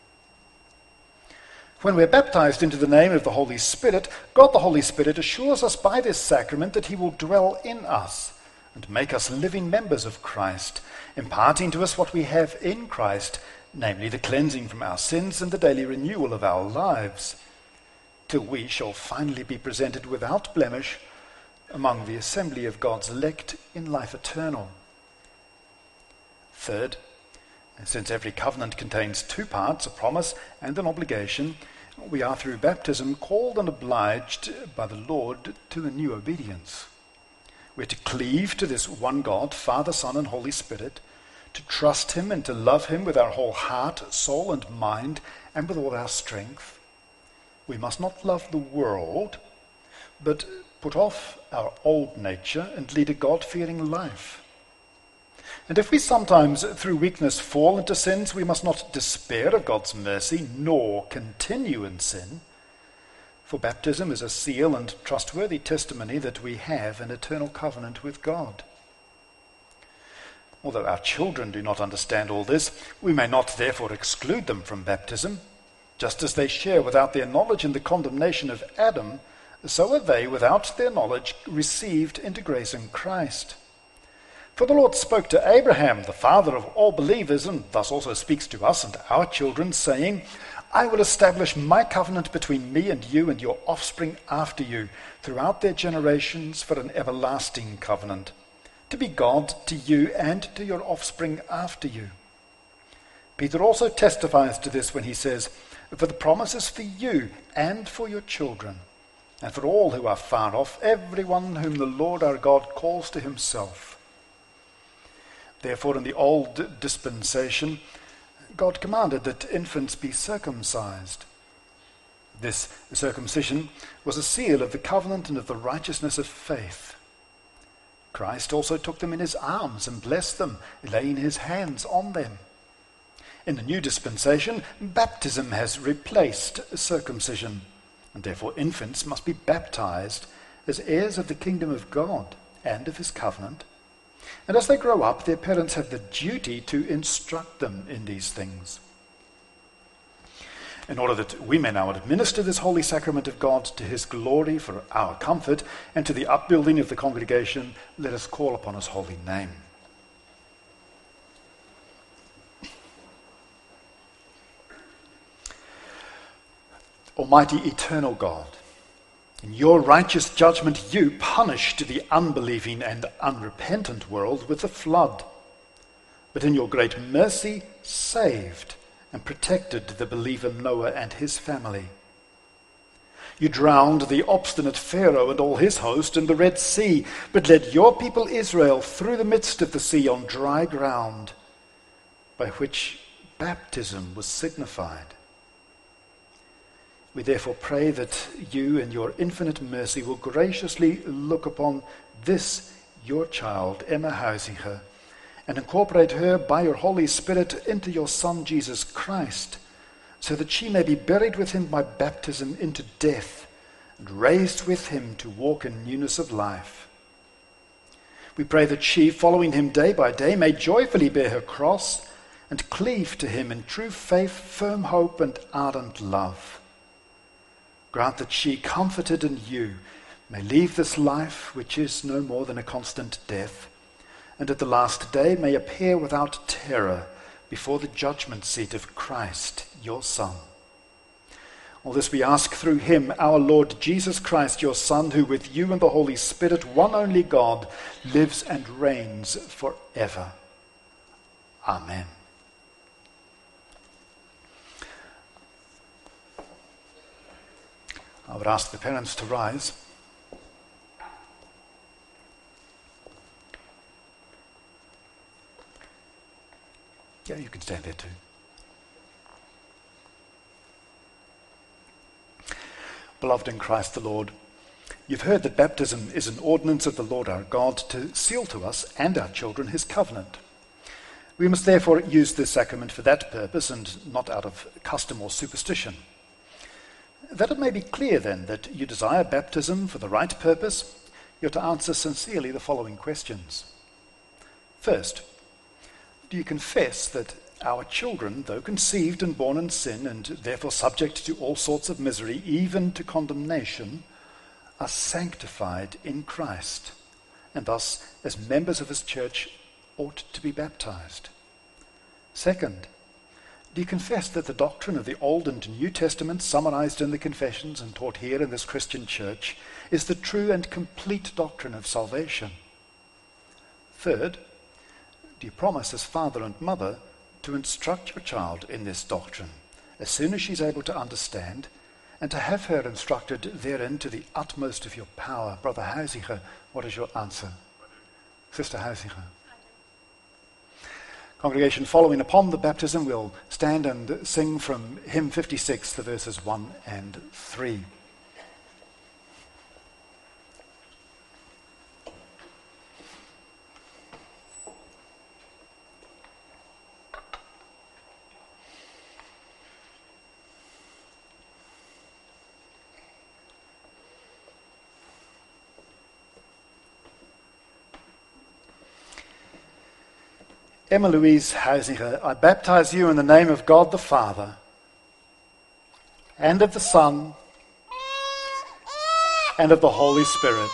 When we're baptized into the name of the Holy Spirit, God the Holy Spirit assures us by this sacrament that he will dwell in us and make us living members of Christ, imparting to us what we have in Christ, namely the cleansing from our sins and the daily renewal of our lives, till we shall finally be presented without blemish among the assembly of God's elect in life eternal. Third, since every covenant contains two parts, a promise and an obligation, we are through baptism called and obliged by the Lord to a new obedience. We're to cleave to this one God, Father, Son, and Holy Spirit, to trust him and to love him with our whole heart, soul, and mind, and with all our strength. We must not love the world, but put off our old nature and lead a God-fearing life. And if we sometimes, through weakness, fall into sins, we must not despair of God's mercy, nor continue in sin. For baptism is a seal and trustworthy testimony that we have an eternal covenant with God. Although our children do not understand all this, we may not therefore exclude them from baptism. Just as they share without their knowledge in the condemnation of Adam, so are they, without their knowledge, received into grace in Christ. For the Lord spoke to Abraham, the father of all believers, and thus also speaks to us and our children, saying, I will establish my covenant between me and you and your offspring after you, throughout their generations, for an everlasting covenant, to be God to you and to your offspring after you. Peter also testifies to this when he says, For the promise is for you and for your children, and for all who are far off, everyone whom the Lord our God calls to himself. Therefore, in the old dispensation, God commanded that infants be circumcised. This circumcision was a seal of the covenant and of the righteousness of faith. Christ also took them in his arms and blessed them, laying his hands on them. In the new dispensation, baptism has replaced circumcision, and therefore infants must be baptized as heirs of the kingdom of God and of his covenant. And as they grow up, their parents have the duty to instruct them in these things. In order that we may now administer this holy sacrament of God to his glory for our comfort and to the upbuilding of the congregation, let us call upon his holy name. Almighty eternal God, in your righteous judgment, you punished the unbelieving and unrepentant world with the flood, but in your great mercy saved and protected the believer Noah and his family. You drowned the obstinate Pharaoh and all his host in the Red Sea, but led your people Israel through the midst of the sea on dry ground, by which baptism was signified. We therefore pray that you in your infinite mercy will graciously look upon this, your child, Emma Huizinga, and incorporate her by your Holy Spirit into your Son, Jesus Christ, so that she may be buried with him by baptism into death and raised with him to walk in newness of life. We pray that she, following him day by day, may joyfully bear her cross and cleave to him in true faith, firm hope, and ardent love. Grant that she, comforted in you, may leave this life, which is no more than a constant death, and at the last day may appear without terror before the judgment seat of Christ, your Son. All this we ask through him, our Lord Jesus Christ, your Son, who with you and the Holy Spirit, one only God, lives and reigns forever. Amen. I would ask the parents to rise. Yeah, you can stand there too. Beloved in Christ the Lord, you've heard that baptism is an ordinance of the Lord our God to seal to us and our children his covenant. We must therefore use this sacrament for that purpose and not out of custom or superstition. That it may be clear then that you desire baptism for the right purpose, you're to answer sincerely the following questions. First, do you confess that our children, though conceived and born in sin and therefore subject to all sorts of misery, even to condemnation, are sanctified in Christ, and thus, as members of his church, ought to be baptized? Second, do you confess that the doctrine of the Old and New Testament, summarized in the Confessions and taught here in this Christian church, is the true and complete doctrine of salvation? Third, do you promise as father and mother to instruct your child in this doctrine as soon as she's able to understand, and to have her instructed therein to the utmost of your power? Brother Huizinga, what is your answer? Sister Huizinga. Congregation, following upon the baptism, we'll stand and sing from hymn fifty-six, the verses one and three. Emma Louise Huizinga, I baptize you in the name of God the Father, and of the Son, and of the Holy Spirit.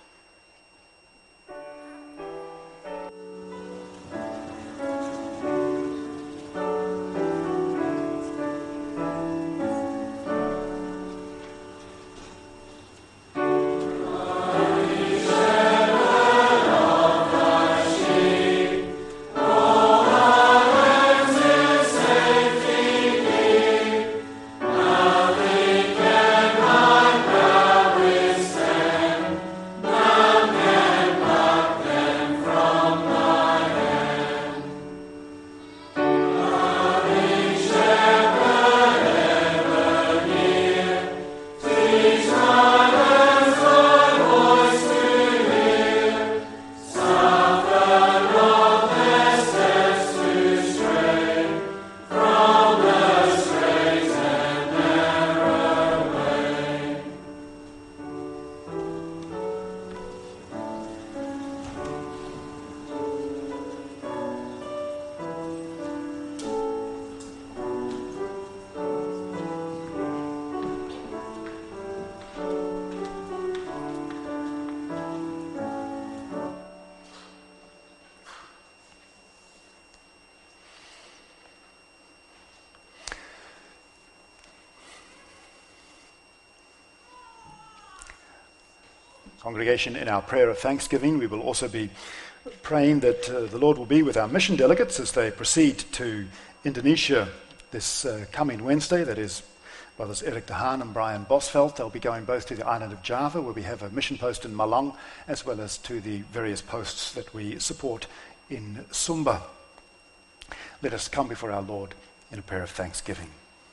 Congregation, in our prayer of thanksgiving, we will also be praying that uh, the Lord will be with our mission delegates as they proceed to Indonesia this uh, coming Wednesday. That is, Brothers Eric de Haan and Brian Bosveld. They'll be going both to the island of Java, where we have a mission post in Malang, as well as to the various posts that we support in Sumba. Let us come before our Lord in a prayer of thanksgiving.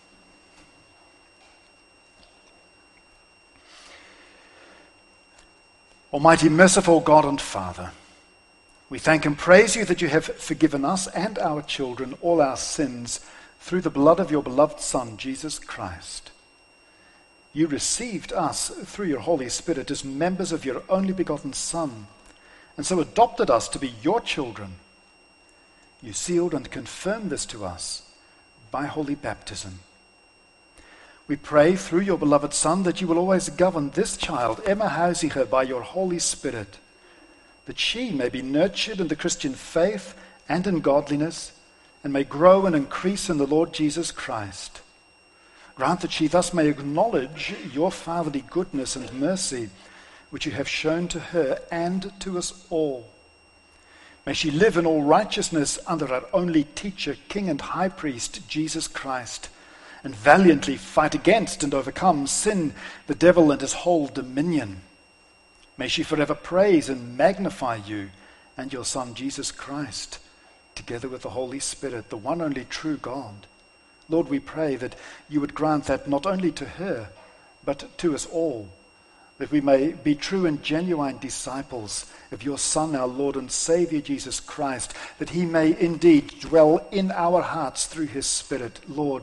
Almighty, merciful God and Father, we thank and praise you that you have forgiven us and our children all our sins through the blood of your beloved Son, Jesus Christ. You received us through your Holy Spirit as members of your only begotten Son, and so adopted us to be your children. You sealed and confirmed this to us by holy baptism. We pray through your beloved Son that you will always govern this child, Emma Huizinga, by your Holy Spirit, that she may be nurtured in the Christian faith and in godliness, and may grow and increase in the Lord Jesus Christ. Grant that she thus may acknowledge your fatherly goodness and mercy, which you have shown to her and to us all. May she live in all righteousness under our only teacher, King and High Priest, Jesus Christ, and valiantly fight against and overcome sin, the devil, and his whole dominion. May she forever praise and magnify you and your Son, Jesus Christ, together with the Holy Spirit, the one only true God. Lord, we pray that you would grant that not only to her, but to us all, that we may be true and genuine disciples of your Son, our Lord and Savior, Jesus Christ, that he may indeed dwell in our hearts through his Spirit. Lord,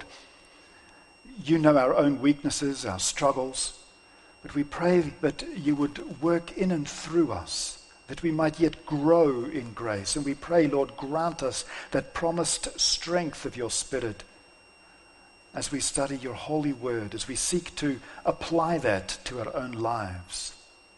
you know our own weaknesses, our struggles, but we pray that you would work in and through us, that we might yet grow in grace. And we pray, Lord, grant us that promised strength of your Spirit as we study your holy word, as we seek to apply that to our own lives.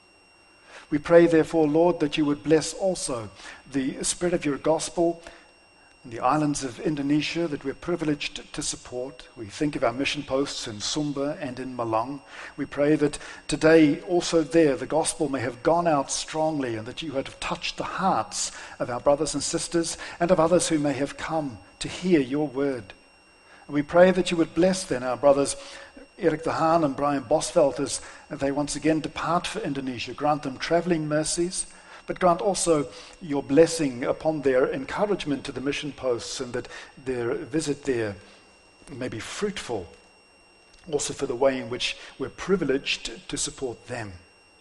We pray, therefore, Lord, that you would bless also the spread of your gospel in the islands of Indonesia that we're privileged to support. We think of our mission posts in Sumba and in Malang. We pray that today also there the gospel may have gone out strongly, and that you have touched the hearts of our brothers and sisters and of others who may have come to hear your word. And we pray that you would bless then our brothers Erik de Haan and Brian Bosveld as they once again depart for Indonesia. Grant them traveling mercies, but grant also your blessing upon their encouragement to the mission posts, and that their visit there may be fruitful, also for the way in which we're privileged to support them.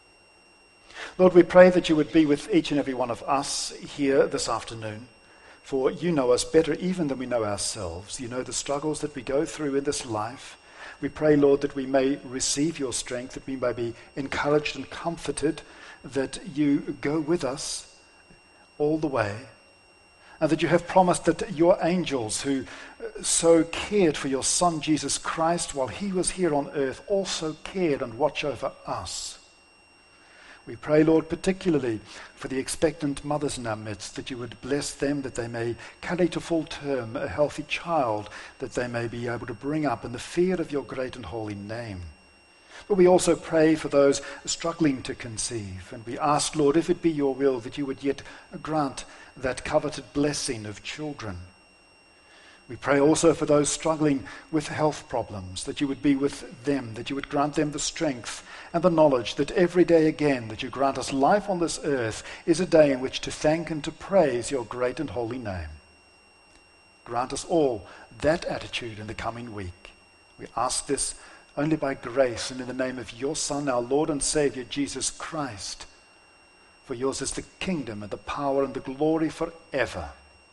Lord, we pray that you would be with each and every one of us here this afternoon, for you know us better even than we know ourselves. You know the struggles that we go through in this life. We pray, Lord, that we may receive your strength, that we may be encouraged and comforted, that you go with us all the way, and that you have promised that your angels who so cared for your Son Jesus Christ while he was here on earth also cared and watch over us. We pray, Lord, particularly for the expectant mothers in our midst, that you would bless them, that they may carry to full term a healthy child, that they may be able to bring up in the fear of your great and holy name. But we also pray for those struggling to conceive, and we ask, Lord, if it be your will, that you would yet grant that coveted blessing of children. We pray also for those struggling with health problems, that you would be with them, that you would grant them the strength and the knowledge that every day again that you grant us life on this earth is a day in which to thank and to praise your great and holy name. Grant us all that attitude in the coming week. We ask this only by grace and in the name of your Son, our Lord and Savior, Jesus Christ. For yours is the kingdom and the power and the glory forever.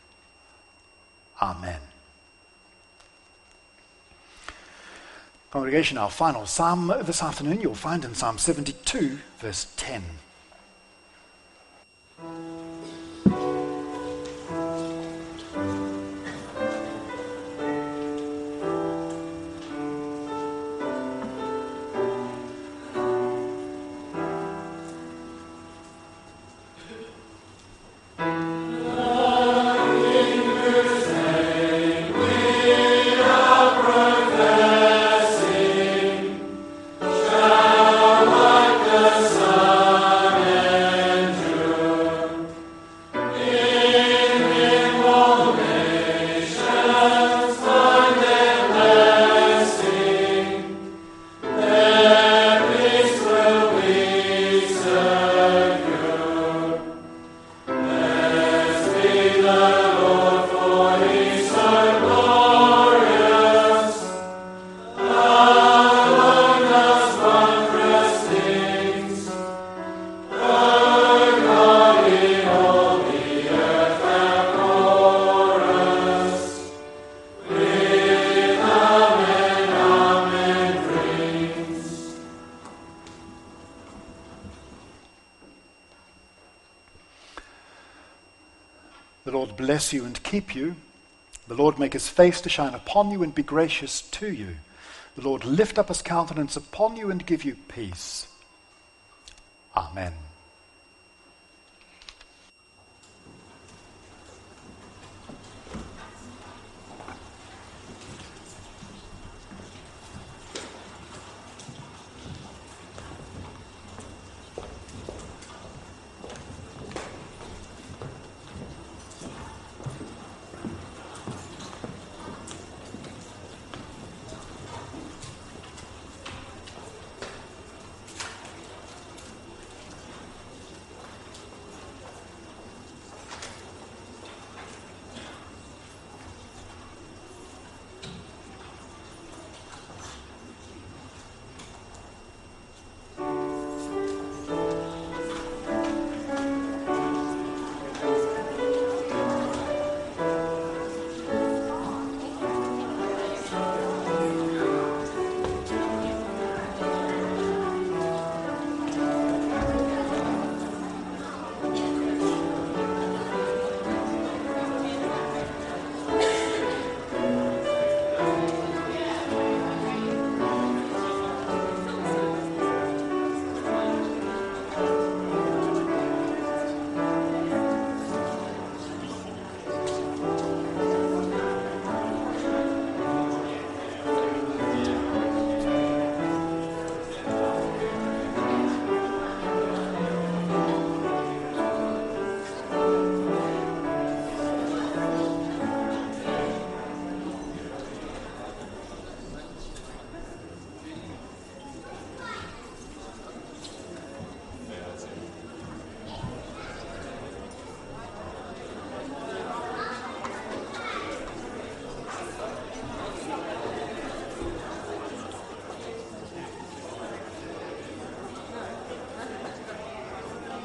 Amen. Congregation, our final psalm this afternoon you'll find in Psalm seventy-two, verse ten. The Lord bless you and keep you. The Lord make his face to shine upon you and be gracious to you. The Lord lift up his countenance upon you and give you peace. Amen.